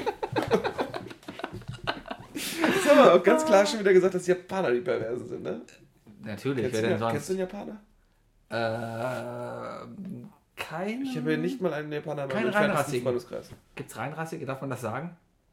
Jetzt haben wir auch ganz klar schon wieder gesagt, dass Japaner die Perversen sind, ne? Natürlich, Kennst wer du, denn ja, kennst du sonst? einen Japaner? Äh, kein. Ich habe ja nicht mal einen Japaner in Kein meinem entferntesten reinrassigen. Freundeskreis. Gibt's Reinrassige, darf man das sagen?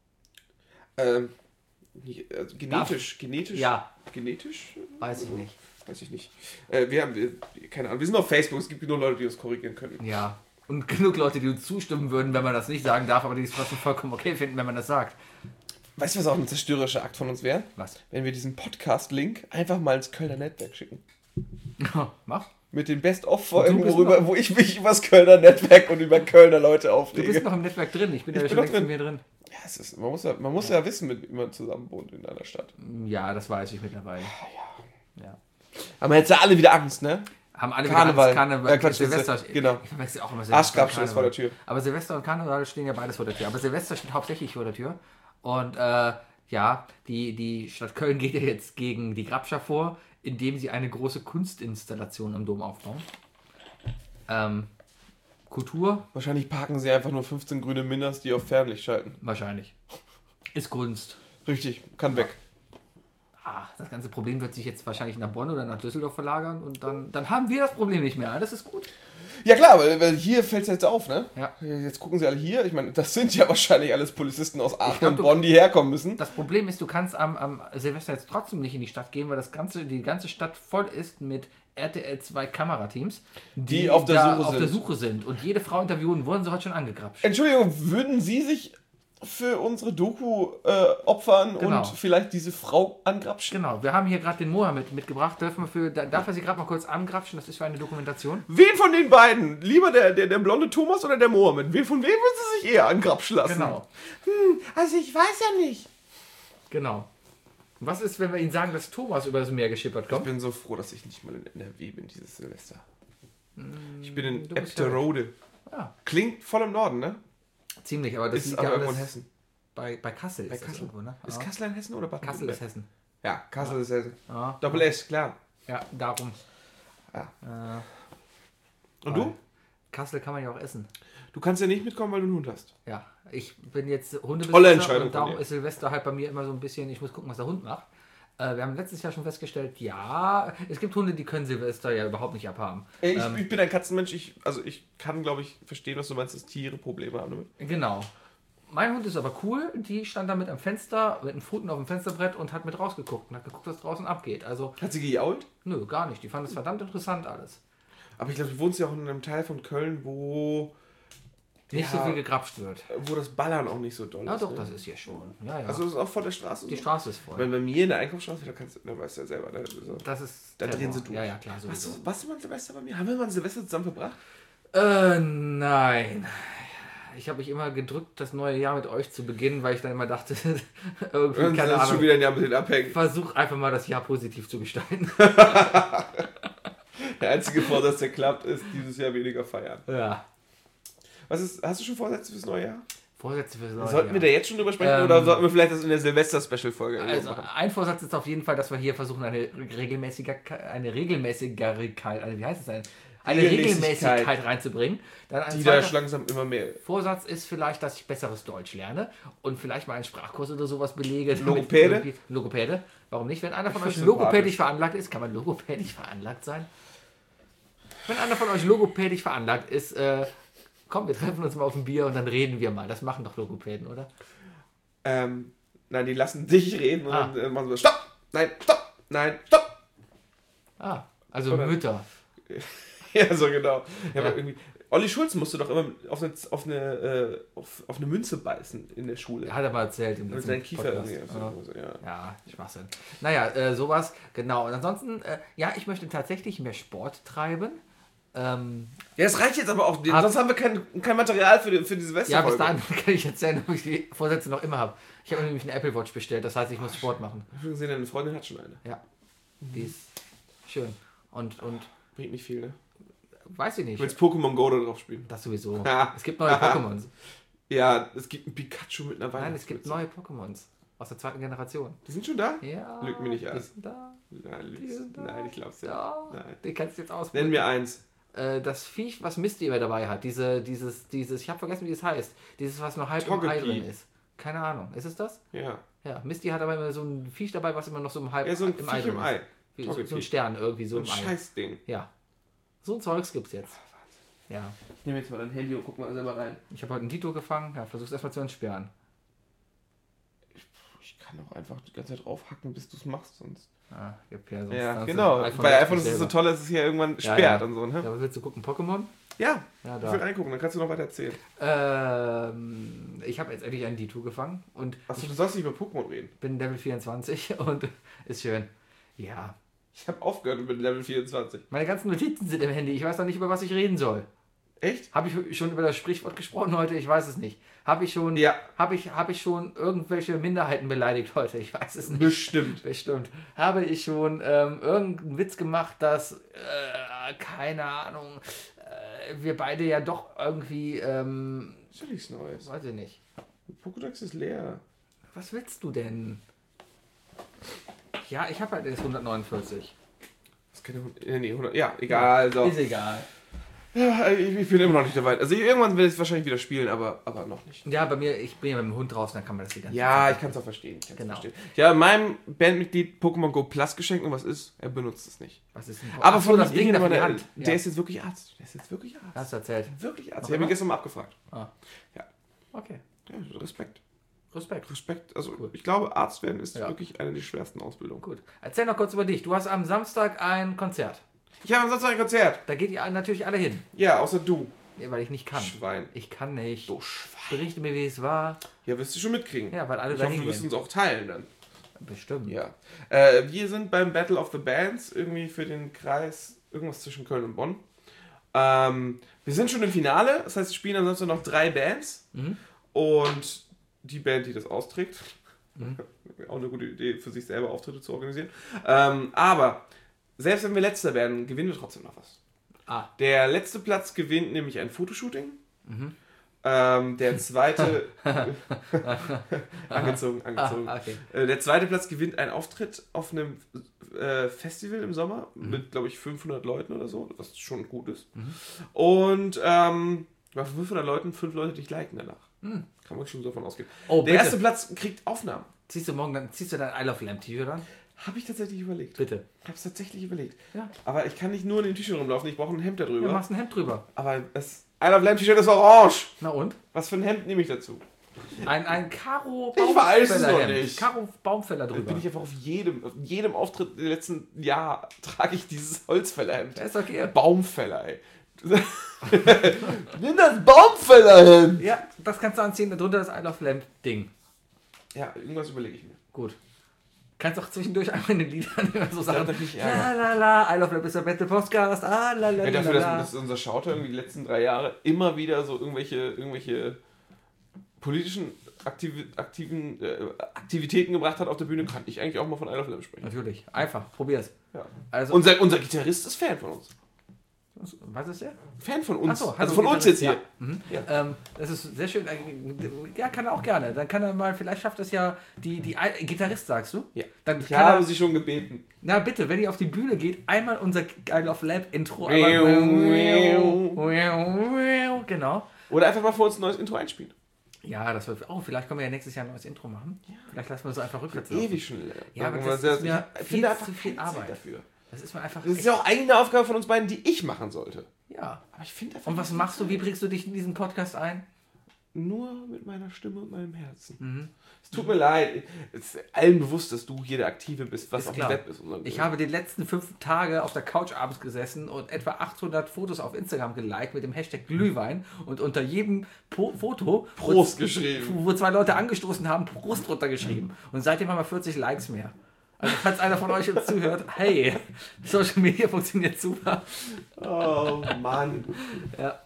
Ähm, also genetisch, genetisch? Ja. Genetisch? Weiß ich nicht. Weiß ich nicht. Äh, wir haben, wir, keine Ahnung, wir sind auf Facebook, es gibt genug Leute, die uns korrigieren können. Ja. Und genug Leute, die uns zustimmen würden, wenn man das nicht sagen darf, aber die es trotzdem vollkommen okay finden, wenn man das sagt. Weißt du, was auch ein zerstörerischer Akt von uns wäre? Was? Wenn wir diesen Podcast-Link einfach mal ins Kölner Netzwerk schicken. Mach. Mit den Best-of-Folgen, Du bist worüber, noch- wo ich mich über das Kölner Netzwerk und über Kölner Leute Du aufrege. bist noch im Netzwerk drin, ich bin Ich ja bin schon noch längst in drin. mir drin. Ja, es ist, man muss ja, man muss ja wissen, mit wem man zusammen wohnt in einer Stadt. Ja, das weiß ich mittlerweile. Ja. Aber jetzt ja alle wieder Angst, ne? Haben alle Karneval. wieder Angst, Karneval. Ja, Quatsch, Silvester. das ist- genau. Ich verwechsel auch immer Silvester. Arschkrapschen und ist vor der Karneval. Tür. Aber Silvester und Karneval stehen ja beides vor der Tür. Aber Silvester steht hauptsächlich vor der Tür. Und äh, ja, die, die Stadt Köln geht ja jetzt gegen die Grabscher vor, indem sie eine große Kunstinstallation am Dom aufbauen. Ähm, Kultur? Wahrscheinlich parken sie einfach nur fünfzehn grüne Minders, die auf Fernlicht schalten. Wahrscheinlich. Ist Kunst. Richtig, kann weg. Ah, das ganze Problem wird sich jetzt wahrscheinlich nach Bonn oder nach Düsseldorf verlagern und dann, dann haben wir das Problem nicht mehr. Das ist gut. Ja klar, weil, weil hier fällt es jetzt auf, ne? Ja. Jetzt gucken sie alle hier. Ich meine, das sind ja wahrscheinlich alles Polizisten aus Aachen glaub, und du- Bonn, die herkommen müssen. Das Problem ist, du kannst am, am Silvester jetzt trotzdem nicht in die Stadt gehen, weil das ganze, die ganze Stadt voll ist mit R T L zwei Kamerateams, die, Die auf der da Suche auf der sind. Suche sind. Und jede Frau interviewen, wurden sie heute schon angegrapscht. Entschuldigung, würden Sie sich für unsere Doku äh, opfern Genau. und vielleicht diese Frau angrapschen? Genau, wir haben hier gerade den Mohammed mitgebracht. Dürfen wir für, da- darf er sie gerade mal kurz angrapschen? Das ist für eine Dokumentation. Wen von den beiden? Lieber der, der, der blonde Thomas oder der Mohammed? Wen von wem würden Sie sich eher angrapschen lassen? Genau, Hm, also ich weiß ja nicht. genau. Was ist, wenn wir Ihnen sagen, dass Thomas über das Meer geschippert Ich kommt? bin so froh, dass ich nicht mal in N R W bin dieses Silvester. Ich bin in du bist ja- Epterode. Ja, Klingt voll im Norden, ne? ziemlich, aber das Ist liegt aber ja irgendwo in alles Hessen. bei, bei Kassel. Bei ist das Kassel. irgendwo, ne? Ist Ja. Kassel in Hessen oder Bad Kassel ist Hessen. Ja, Kassel ist Hessen. Ja, Doppel S, klar. ja darum. Ja. Äh, Und du? Kassel kann man ja auch essen. Du kannst ja nicht mitkommen, weil du einen Hund hast. Ja, ich bin jetzt Hundebesitzer Tolle Entscheidung und darum von dir. ist Silvester halt bei mir immer so ein bisschen, ich muss gucken, was der Hund macht. Äh, wir haben letztes Jahr schon festgestellt, ja, es gibt Hunde, die können Silvester ja überhaupt nicht abhaben. Ey, ich, Ähm, ich bin ein Katzenmensch. Ich, also ich kann, glaube ich, verstehen, was du meinst, dass Tiere Probleme haben damit. Genau. Mein Hund ist aber cool, die stand da mit am Fenster, mit einem Pfoten auf dem Fensterbrett und hat mit rausgeguckt und hat geguckt, was draußen abgeht. Also, Hat sie gejault? nö, gar nicht. Die fand es verdammt interessant alles. Aber ich glaube, du wohnst ja auch in einem Teil von Köln, wo, Nicht Ja. so viel gegrapscht wird. wo das Ballern auch nicht so doll Ja, ist. doch, ne? das ist hier schon. Ja, ja. Also das ist auch vor der Straße. die so? Straße ist voll. Weil bei mir in der Einkaufsstraße, da kannst du, da weißt du ja selber. Ne? So. Das ist. Da drehen Terror. sie durch. Ja, ja, klar, Was, sowieso. was war ein Silvester bei mir? Haben wir mal ein Silvester zusammen verbracht? Äh, nein. Ich habe mich immer gedrückt, das neue Jahr mit euch zu beginnen, weil ich dann immer dachte, irgendwie, Und keine dann ist schon Ahnung, wieder ein Jahr mit den Abhängen. versuch einfach mal das Jahr positiv zu gestalten. Der einzige Vorsatz, der klappt, ist dieses Jahr weniger feiern. Ja. Was ist, hast du schon Vorsätze fürs neue Jahr? Vorsätze fürs neue Sollten wir da Jahr. jetzt schon drüber sprechen Ähm, oder sollten wir vielleicht das in der Silvester-Special-Folge Also machen? ein Vorsatz ist auf jeden Fall, dass wir hier versuchen, eine regelmäßiger, eine regelmäßigkeit, also wie heißt es denn? Eine Regelmäßigkeit. Regelmäßigkeit reinzubringen. Dann ein Die da zweiter langsam immer mehr. Vorsatz ist vielleicht, dass ich besseres Deutsch lerne und vielleicht mal einen Sprachkurs oder sowas belege. damit Logopäde? irgendwie- Logopäde? Warum nicht? Wenn einer von euch Ich logopädisch sympathisch. veranlagt ist, kann man logopädisch veranlagt sein? Wenn einer von euch logopädisch veranlagt ist, äh, komm, wir treffen uns mal auf ein Bier und dann reden wir mal. Das machen doch Logopäden, oder? Ähm, nein, die lassen dich reden und Ah. dann äh, machen sie so, stopp! Nein, stopp! Nein, stopp! Ah, also Oder- Mütter. Ja, so genau. Ja, Ja. aber irgendwie, Olli Schulz musste doch immer auf eine, auf eine, äh, auf, auf eine Münze beißen in der Schule. Hat er mal erzählt im Mit letzten seinem Kiefer Podcast. irgendwie. Ja. Also, ja. Ja, Schwachsinn. Naja, äh, sowas, genau. Und ansonsten, äh, ja, ich möchte tatsächlich mehr Sport treiben. Ähm, ja, das reicht jetzt aber auch. Hab- Sonst haben wir kein, kein Material für die, für die ja, Silvesterfolge. bis dahin kann ich erzählen, ob ich die Vorsätze noch immer habe. Ich habe mir nämlich eine Apple Watch bestellt, das heißt, ich muss Sport machen. Ich habe gesehen, deine Freundin hat schon eine. Ja, die ist schön. Und, und Bringt nicht viel, ne? weiß ich Du nicht, willst Pokémon Go da drauf spielen. das sowieso. Ha. Es gibt neue Pokémons. Ja, es gibt ein Pikachu mit einer Nein, Weihnachtsmütze. es gibt neue Pokémons aus der zweiten Generation. Die sind schon da? Ja, Lügt mir nicht die aus. sind da. Nein, Die lügst- sind da. nein, ich glaub's ja. Ja, Nein. den kannst du jetzt Nenn ausprobieren. mir eins. Äh, das Viech, was Misty immer dabei hat, diese, dieses, dieses, ich habe vergessen, wie es heißt, dieses, was nur halb im Ei Togepi. drin ist. Keine Ahnung, ist es das? Ja. Ja, Misty hat aber immer so ein Viech dabei, was immer noch so im halb Ja, so ein im Ei Viech im drin Ei. ist. Wie, so, Togepi. so ein Stern irgendwie, so So ein im Ei. Scheißding. Ja. So ein Zeugs gibt's jetzt. Ja. Ich nehme jetzt mal dein Handy und guck mal selber rein. Ich habe heute einen Dito gefangen, ja, versuch's erstmal zu entsperren. Ich kann auch einfach die ganze Zeit draufhacken, bis du es machst, sonst. Ah, gibt ja sonst Ja, sonst genau. das Bei löscht iPhone sich ist es so selber. toll, dass es hier irgendwann Ja, sperrt ja. und so, ne? Ja, aber willst du gucken, Pokémon? Ja, Ja, ich da. will reingucken, dann kannst du noch weiter erzählen. Ähm, ich habe jetzt endlich einen Dito gefangen und Achso, du sollst nicht über Pokémon reden. bin Level vierundzwanzig und ist schön. Ja. Ich habe aufgehört mit Level vierundzwanzig. Meine ganzen Notizen sind im Handy. Ich weiß noch nicht, über was ich reden soll. Echt? Habe ich schon über das Sprichwort gesprochen heute? Ich weiß es nicht. Habe ich schon, Ja. habe ich, habe ich schon irgendwelche Minderheiten beleidigt heute? Ich weiß es nicht. Bestimmt. Bestimmt. Habe ich schon ähm, irgendeinen Witz gemacht, dass, äh, keine Ahnung, äh, wir beide ja doch irgendwie, ähm, Ist ja nichts Neues. weiß ich nicht. Pokédex ist leer. Was willst du denn? Ja, ich habe halt jetzt hundertneunundvierzig. Das ist keine hundert. äh, Nee, hundert. Ja, egal. So. Ist egal. Ja, ich, ich bin immer noch nicht dabei. Also irgendwann werde ich es wahrscheinlich wieder spielen, aber, aber noch nicht. Ja, bei mir, ich bin ja mit dem Hund draußen, dann kann man das die ganze Ja, ich Zeit. kann es auch verstehen. Ich kann's Genau. verstehen. Ja, meinem Bandmitglied Pokémon Go Plus geschenkt und was ist? Er benutzt es nicht. Was ist denn? Aber Ach so, von das Ding da für die der, Hand. der Ja. ist jetzt wirklich Arzt. Der ist jetzt wirklich Arzt. Hast du erzählt. Wirklich Arzt. Noch Ich habe ihn immer? gestern mal abgefragt. Ah. Ja. Okay. Ja, Respekt. Respekt. Respekt. Also Cool. ich glaube, Arzt werden ist Ja. wirklich eine der schwersten Ausbildungen. Gut. Erzähl noch kurz über dich. Du hast am Samstag ein Konzert. Ich habe am Samstag ein Konzert. Da geht ihr natürlich alle hin. Ja, außer du. Ja, weil ich nicht kann. Schwein. Ich kann nicht. Du Schwein. Berichte mir, wie es war. Ja, wirst du schon mitkriegen. Ja, weil alle Ich hoffe, dahin wir müssen gehen. uns auch teilen dann. Bestimmt. Ja. Äh, wir sind beim Battle of the Bands, irgendwie für den Kreis, irgendwas zwischen Köln und Bonn. Ähm, wir sind schon im Finale, das heißt, es spielen ansonsten noch drei Bands. Mhm. Und die Band, die das austrägt, Mhm. Auch eine gute Idee, für sich selber Auftritte zu organisieren. Ähm, aber selbst wenn wir Letzter werden, gewinnen wir trotzdem noch was. Ah. Der letzte Platz gewinnt nämlich ein Fotoshooting. Mhm. Ähm, der zweite... angezogen, angezogen. Ah, okay. Äh, der zweite Platz gewinnt einen Auftritt auf einem äh, Festival im Sommer mhm. mit, glaube ich, fünfhundert Leuten oder so, was schon gut ist. Mhm. Und ähm, bei fünfhundert Leuten, fünf Leute dich liken danach. Mhm. Kann man schon davon ausgehen. Oh, der erste Platz kriegt Aufnahmen. Ziehst du morgen dann, ziehst du dein I Love Lamp T-Shirt an? Habe ich tatsächlich überlegt. Bitte. Ich habe es tatsächlich überlegt. Ja. Aber ich kann nicht nur in dem T-Shirt rumlaufen, ich brauche ein Hemd darüber. Ja, machst ein Hemd drüber. Aber das I Love Lamp T-Shirt ist orange. Na und? Was für ein Hemd nehme ich dazu? Ein, ein Karo Ich weiß es noch nicht. Karo Baumfäller drüber. Da bin ich einfach auf jedem, auf jedem Auftritt im letzten Jahr trage ich dieses Holzfällerhemd. Das ist okay. Baumfäller, ey. Nimm das Baumfällerhemd! Ja, das kannst du anziehen, darunter das I Love Lamp Ding. Ja, irgendwas überlege ich mir. Gut. Kannst auch zwischendurch einmal in den Liedern immer so sagen. Ja, la la la, I Love Lamp ist der beste Podcast. Ah, la la ja, dafür, la, dass, la. dass unser Schauter irgendwie die letzten drei Jahre immer wieder so irgendwelche, irgendwelche politischen Aktiv aktiven, äh, Aktivitäten gebracht hat auf der Bühne, kann ich eigentlich auch mal von I Love Lamp sprechen. Natürlich. Einfach. Probier's. Ja. Also, unser, unser Gitarrist ist Fan von uns. Was ist der? Fan von uns. Ach so, also von uns jetzt hier. Ja. Mhm. Ja. Ähm, das ist sehr schön. Ja, kann er auch gerne. Dann kann er mal, vielleicht schafft es ja die, die I Gitarrist, sagst du? Ja. Dann Ich kann habe er, sie schon gebeten. na bitte, wenn ihr auf die Bühne geht, einmal unser I Love Lamp Intro. Genau. Oder einfach mal für uns ein neues Intro einspielen. Ja, das wird. Oh, vielleicht können wir ja nächstes Jahr ein neues Intro machen. Ja. Vielleicht lassen wir so einfach rückwärts laufen. Ewig schon. Ja, aber das sehr, ist mir ich viel finde einfach zu viel keine Zeit Arbeit dafür. Das ist mir einfach. Das ist ja auch eigentlich eine Aufgabe von uns beiden, die ich machen sollte. Ja. Aber ich finde einfach. Und was machst du? Wie bringst du dich in diesen Podcast ein? Nur mit meiner Stimme und meinem Herzen. Mhm. Es tut mir leid. Es ist allen bewusst, dass du hier der Aktive bist, was Ist auf klar. dem Web ist. Und Ich habe die letzten fünf Tage auf der Couch abends gesessen und etwa achthundert Fotos auf Instagram geliked mit dem Hashtag Glühwein und unter jedem po Foto Prost wo, geschrieben. wo zwei Leute angestoßen haben, Prost drunter geschrieben. Und seitdem haben wir vierzig Likes mehr. Also falls einer von euch jetzt zuhört, hey, Social Media funktioniert super. Oh Mann. Ja.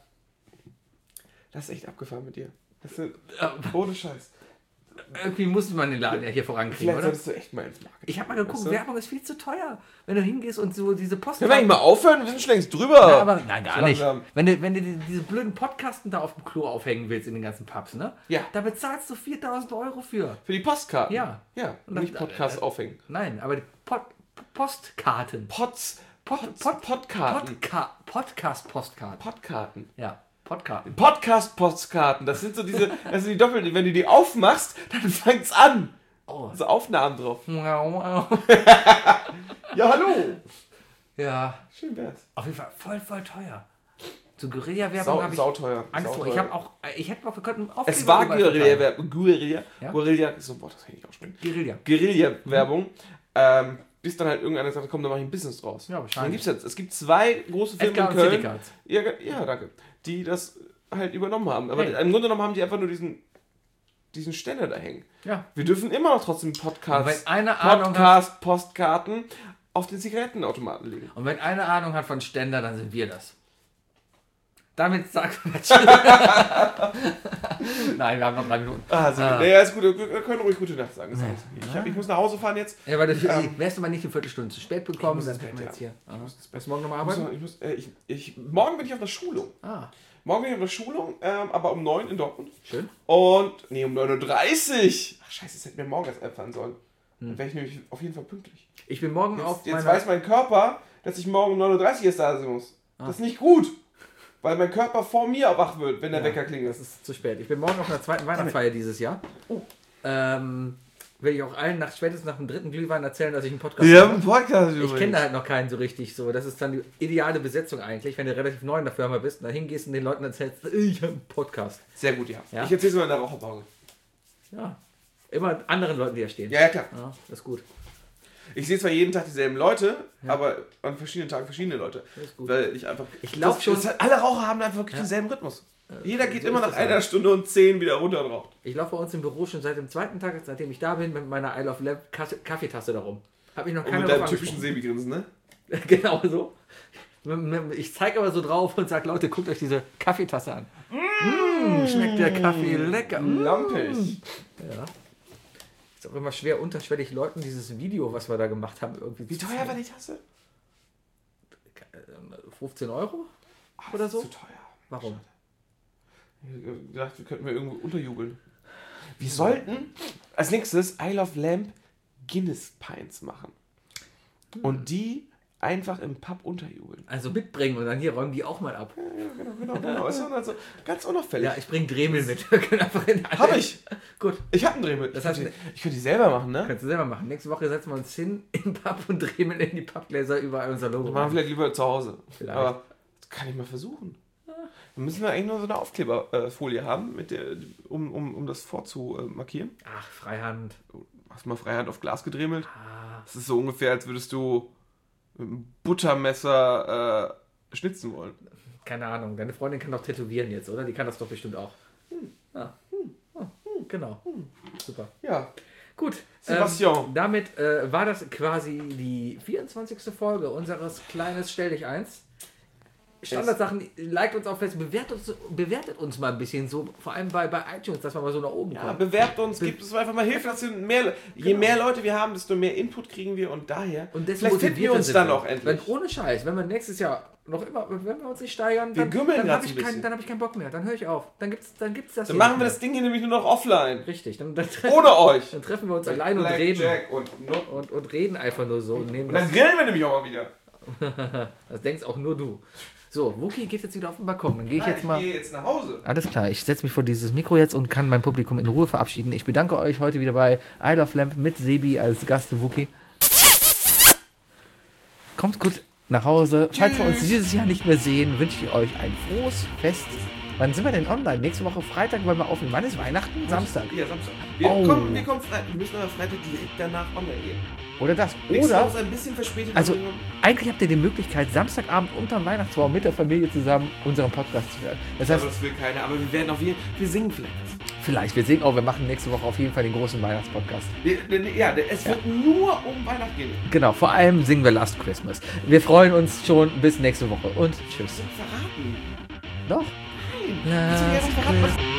Das ist echt abgefahren mit dir. Das ist Ja. ohne Scheiß. Irgendwie muss man den Laden ja hier vorankriegen, Vielleicht oder? solltest du echt mal ins Marketing. Ich habe mal geguckt, Weißt du? Werbung ist viel zu teuer. Wenn du hingehst und so diese Post... Können wir eigentlich mal aufhören? Wir sind schon längst drüber. Ja, aber, nein, gar So nicht. langsam. Wenn du, wenn du die- diese blöden Podcasten da auf dem Klo aufhängen willst in den ganzen Pubs, ne? Ja. Da bezahlst du viertausend Euro für. Für die Postkarten? Ja. Ja, Und nicht das- Podcasts äh, aufhängen. Nein, aber die Pod, Postkarten. Pots, Pod, Pots, Pod, Podkarten. Podca Podcast-Postkarten. Podkarten. Ja, Podkarten. Podcast-Postkarten. Das sind so diese, das sind die doppelten. Wenn du die aufmachst, dann fängt's an. Oh. Also Aufnahmen drauf. Ja, Ja, hallo. Schön wär's. auf jeden Fall voll, voll teuer. So Guerilla-Werbung Sau, habe ich sauteuer. Angst vor. sauteuer. Ich habe auch, ich hätte auch, wir könnten Aufkleber Es war überall verteilen. Guerilla-Werbung. Guerilla. Ja? Guerilla ist so ein Wort, das kann ich nicht aussprechen. Guerilla. Guerilla-Werbung. Ähm, bis dann halt irgendeiner sagt, komm, da mach ich ein Business draus. Ja, wahrscheinlich. Dann gibt's jetzt, es gibt zwei große Firmen Edgar in und Köln. Citycards. Ja, ge- ja, danke. Die das halt übernommen haben. Aber Hey. im Grunde genommen haben die einfach nur diesen, diesen Ständer da hängen. Ja. Wir dürfen immer noch trotzdem Und Podcasts, wenn einer Ahnung hat, Podcast, Postkarten auf den Zigarettenautomaten legen. und wenn einer Ahnung hat von Ständer, dann sind wir das. Damit sagt Nein, wir haben noch drei Minuten. Ah, so, Ah. naja, ist gut. Wir können ruhig gute Nacht sagen. Ist alles okay. Ich, hab, ich muss nach Hause fahren jetzt. Ja, weil du Ähm. wärst du mal nicht eine Viertelstunde zu spät bekommen, muss dann ins hätten wir Bett, jetzt hier. ja. Ah. muss ins Bett. Bist du morgen nochmal Ich muss, arbeiten? noch- ich muss, äh, ich, ich, morgen bin ich auf einer Schulung. Ah, Morgen bin ich auf einer Schulung, ähm, aber um neun in Dortmund. schön. Und, nee, um neun Uhr dreißig. Ach, scheiße, das hätte mir morgen erst einfallen sollen. Hm. Dann wäre ich nämlich auf jeden Fall pünktlich. Ich bin morgen auf Jetzt, jetzt meiner... weiß mein Körper, dass ich morgen um neun Uhr dreißig erst da sein muss. Ah. Das ist nicht gut. Weil mein Körper vor mir wach wird, wenn der Ja, Wecker klingelt. Das ist zu spät. Ich bin morgen auf einer zweiten Weihnachtsfeier dieses Jahr. Oh. Ähm, will ich auch allen nach, spätestens nach dem dritten Glühwein erzählen, dass ich einen Podcast Wir mache. haben einen Podcast Ich kenne da halt noch keinen so richtig so. Das ist dann die ideale Besetzung eigentlich, wenn du relativ neu in der Firma bist und da hingehst und den Leuten erzählst, ich habe einen Podcast. Sehr gut, ja. Ja? Ich erzähl's mal in der Raucherpause. Ja. Immer anderen Leuten, die da stehen. Ja, ja, klar. Ja, das ist gut. Ich sehe zwar jeden Tag dieselben Leute, Ja. aber an verschiedenen Tagen verschiedene Leute. Das ist gut. Weil ich einfach. Ich glaub das- schon- das hat, alle Raucher haben einfach wirklich Ja. denselben Rhythmus. Jeder geht so immer ist nach das einer halt. Stunde und zehn wieder runter und raucht. Ich laufe bei uns im Büro schon seit dem zweiten Tag, seitdem ich da bin, mit meiner I Love Lab Kasse- Kaffeetasse darum. Habe ich noch Und keiner mit deinem drauf typischen angesprochen. Sebi-Grinsen, ne? Genau so. Ich zeige aber so drauf und sage, Leute, guckt euch diese Kaffeetasse an. Mmh, schmeckt der Kaffee lecker. Mmh. Lampig. Ja. ist auch immer schwer, unterschwellig Leuten dieses Video, was wir da gemacht haben, irgendwie Wie zu teuer zeigen. war die Tasse? fünfzehn Euro? Ah, Oder das so? ist zu teuer. Warum? Ich hab gedacht, wir könnten wir irgendwo unterjubeln. Wir sollten als nächstes I Love Lamp Guinness Pints machen. Und die einfach im Pub unterjubeln. Also mitbringen und dann hier räumen die auch mal ab. Ja, genau, genau, genau. Ist dann also ganz unauffällig. Ja, ich bringe Dremel mit. Wir können einfach in alle- Hab ich. Gut, Ich hab einen Drehmittel. Das heißt, ich, könnte, ich könnte die selber machen, ne? kannst du selber machen. Nächste Woche setzen wir uns hin im Pub und Dremel in die Pappgläser überall unser Logo. Das machen wir vielleicht lieber zu Hause. Vielleicht. Aber das kann ich mal versuchen. Dann müssen wir eigentlich nur so eine Aufkleberfolie haben, mit der, um, um, um das vorzumarkieren. Ach, Freihand. Hast du mal Freihand auf Glas gedremelt? Ah, Das ist so ungefähr, als würdest du mit einem Buttermesser äh, schnitzen wollen. keine Ahnung. Deine Freundin kann doch tätowieren jetzt, oder? Die kann das doch bestimmt auch. Ah. Ah, genau. Super. Ja. Gut. Sebastian. Ähm, damit äh, war das quasi die vierundzwanzigste Folge unseres kleines Stell dich eins. Standardsachen, liked uns auf Facebook, bewertet uns, bewertet uns mal ein bisschen so, vor allem bei, bei iTunes, dass wir mal so nach oben Ja, kommen. bewerbt uns, gibt uns einfach mal Hilfe, dass wir mehr, je mehr Leute wir haben, desto mehr Input kriegen wir und daher Und desto vielleicht finden wir motivierter uns sind dann wir. auch endlich. Wenn, ohne Scheiß, wenn wir nächstes Jahr noch immer, wenn wir uns nicht steigern, Wir dann, gümmeln dann grad habe so ich, ein kein, bisschen. dann hab ich keinen Bock mehr, dann höre ich auf. Dann gibt's, dann gibt's das Dann hier machen nicht wir mehr. das Ding hier nämlich nur noch offline. Richtig, dann, dann, treffen, Ohne euch. dann treffen wir uns allein und reden. Blackjack und, Nutt. Und, und reden einfach nur so und nehmen und das. dann grillen wir nämlich auch mal wieder. Das denkst auch nur du. So, Wookie geht jetzt wieder auf den Balkon. Dann gehe ich Nein, jetzt mal. gehe jetzt nach Hause. Alles klar, ich setze mich vor dieses Mikro jetzt und kann mein Publikum in Ruhe verabschieden. Ich bedanke euch heute wieder bei I Love Lamp mit Sebi als Gast Wookie. Kommt gut nach Hause. Falls wir uns dieses Jahr nicht mehr sehen, wünsche ich euch ein frohes Fest. Wann sind wir denn online? Nächste Woche Freitag wollen wir aufnehmen. Wann ist Weihnachten? Samstag. Ja, Samstag. Wir, Oh. kommen, wir kommen Freitag. Wir müssen aber Freitag direkt danach online gehen. Oder das. Nächste Oder, Woche ist ein bisschen verspätet. also aber wir- eigentlich habt ihr die Möglichkeit, Samstagabend unterm Weihnachtsbaum mit der Familie zusammen unseren Podcast zu hören. Das heißt, aber das will keiner. Aber wir werden auf jeden wir singen vielleicht. vielleicht, wir sehen auch, wir machen nächste Woche auf jeden Fall den großen Weihnachtspodcast. Wir, wir, ja, es wird nur um Weihnachten gehen. Genau, vor allem singen wir Last Christmas. Wir freuen uns schon bis nächste Woche und tschüss. Verraten. Doch. Nein. Kannst du mir Last einfach verraten, was- Christmas.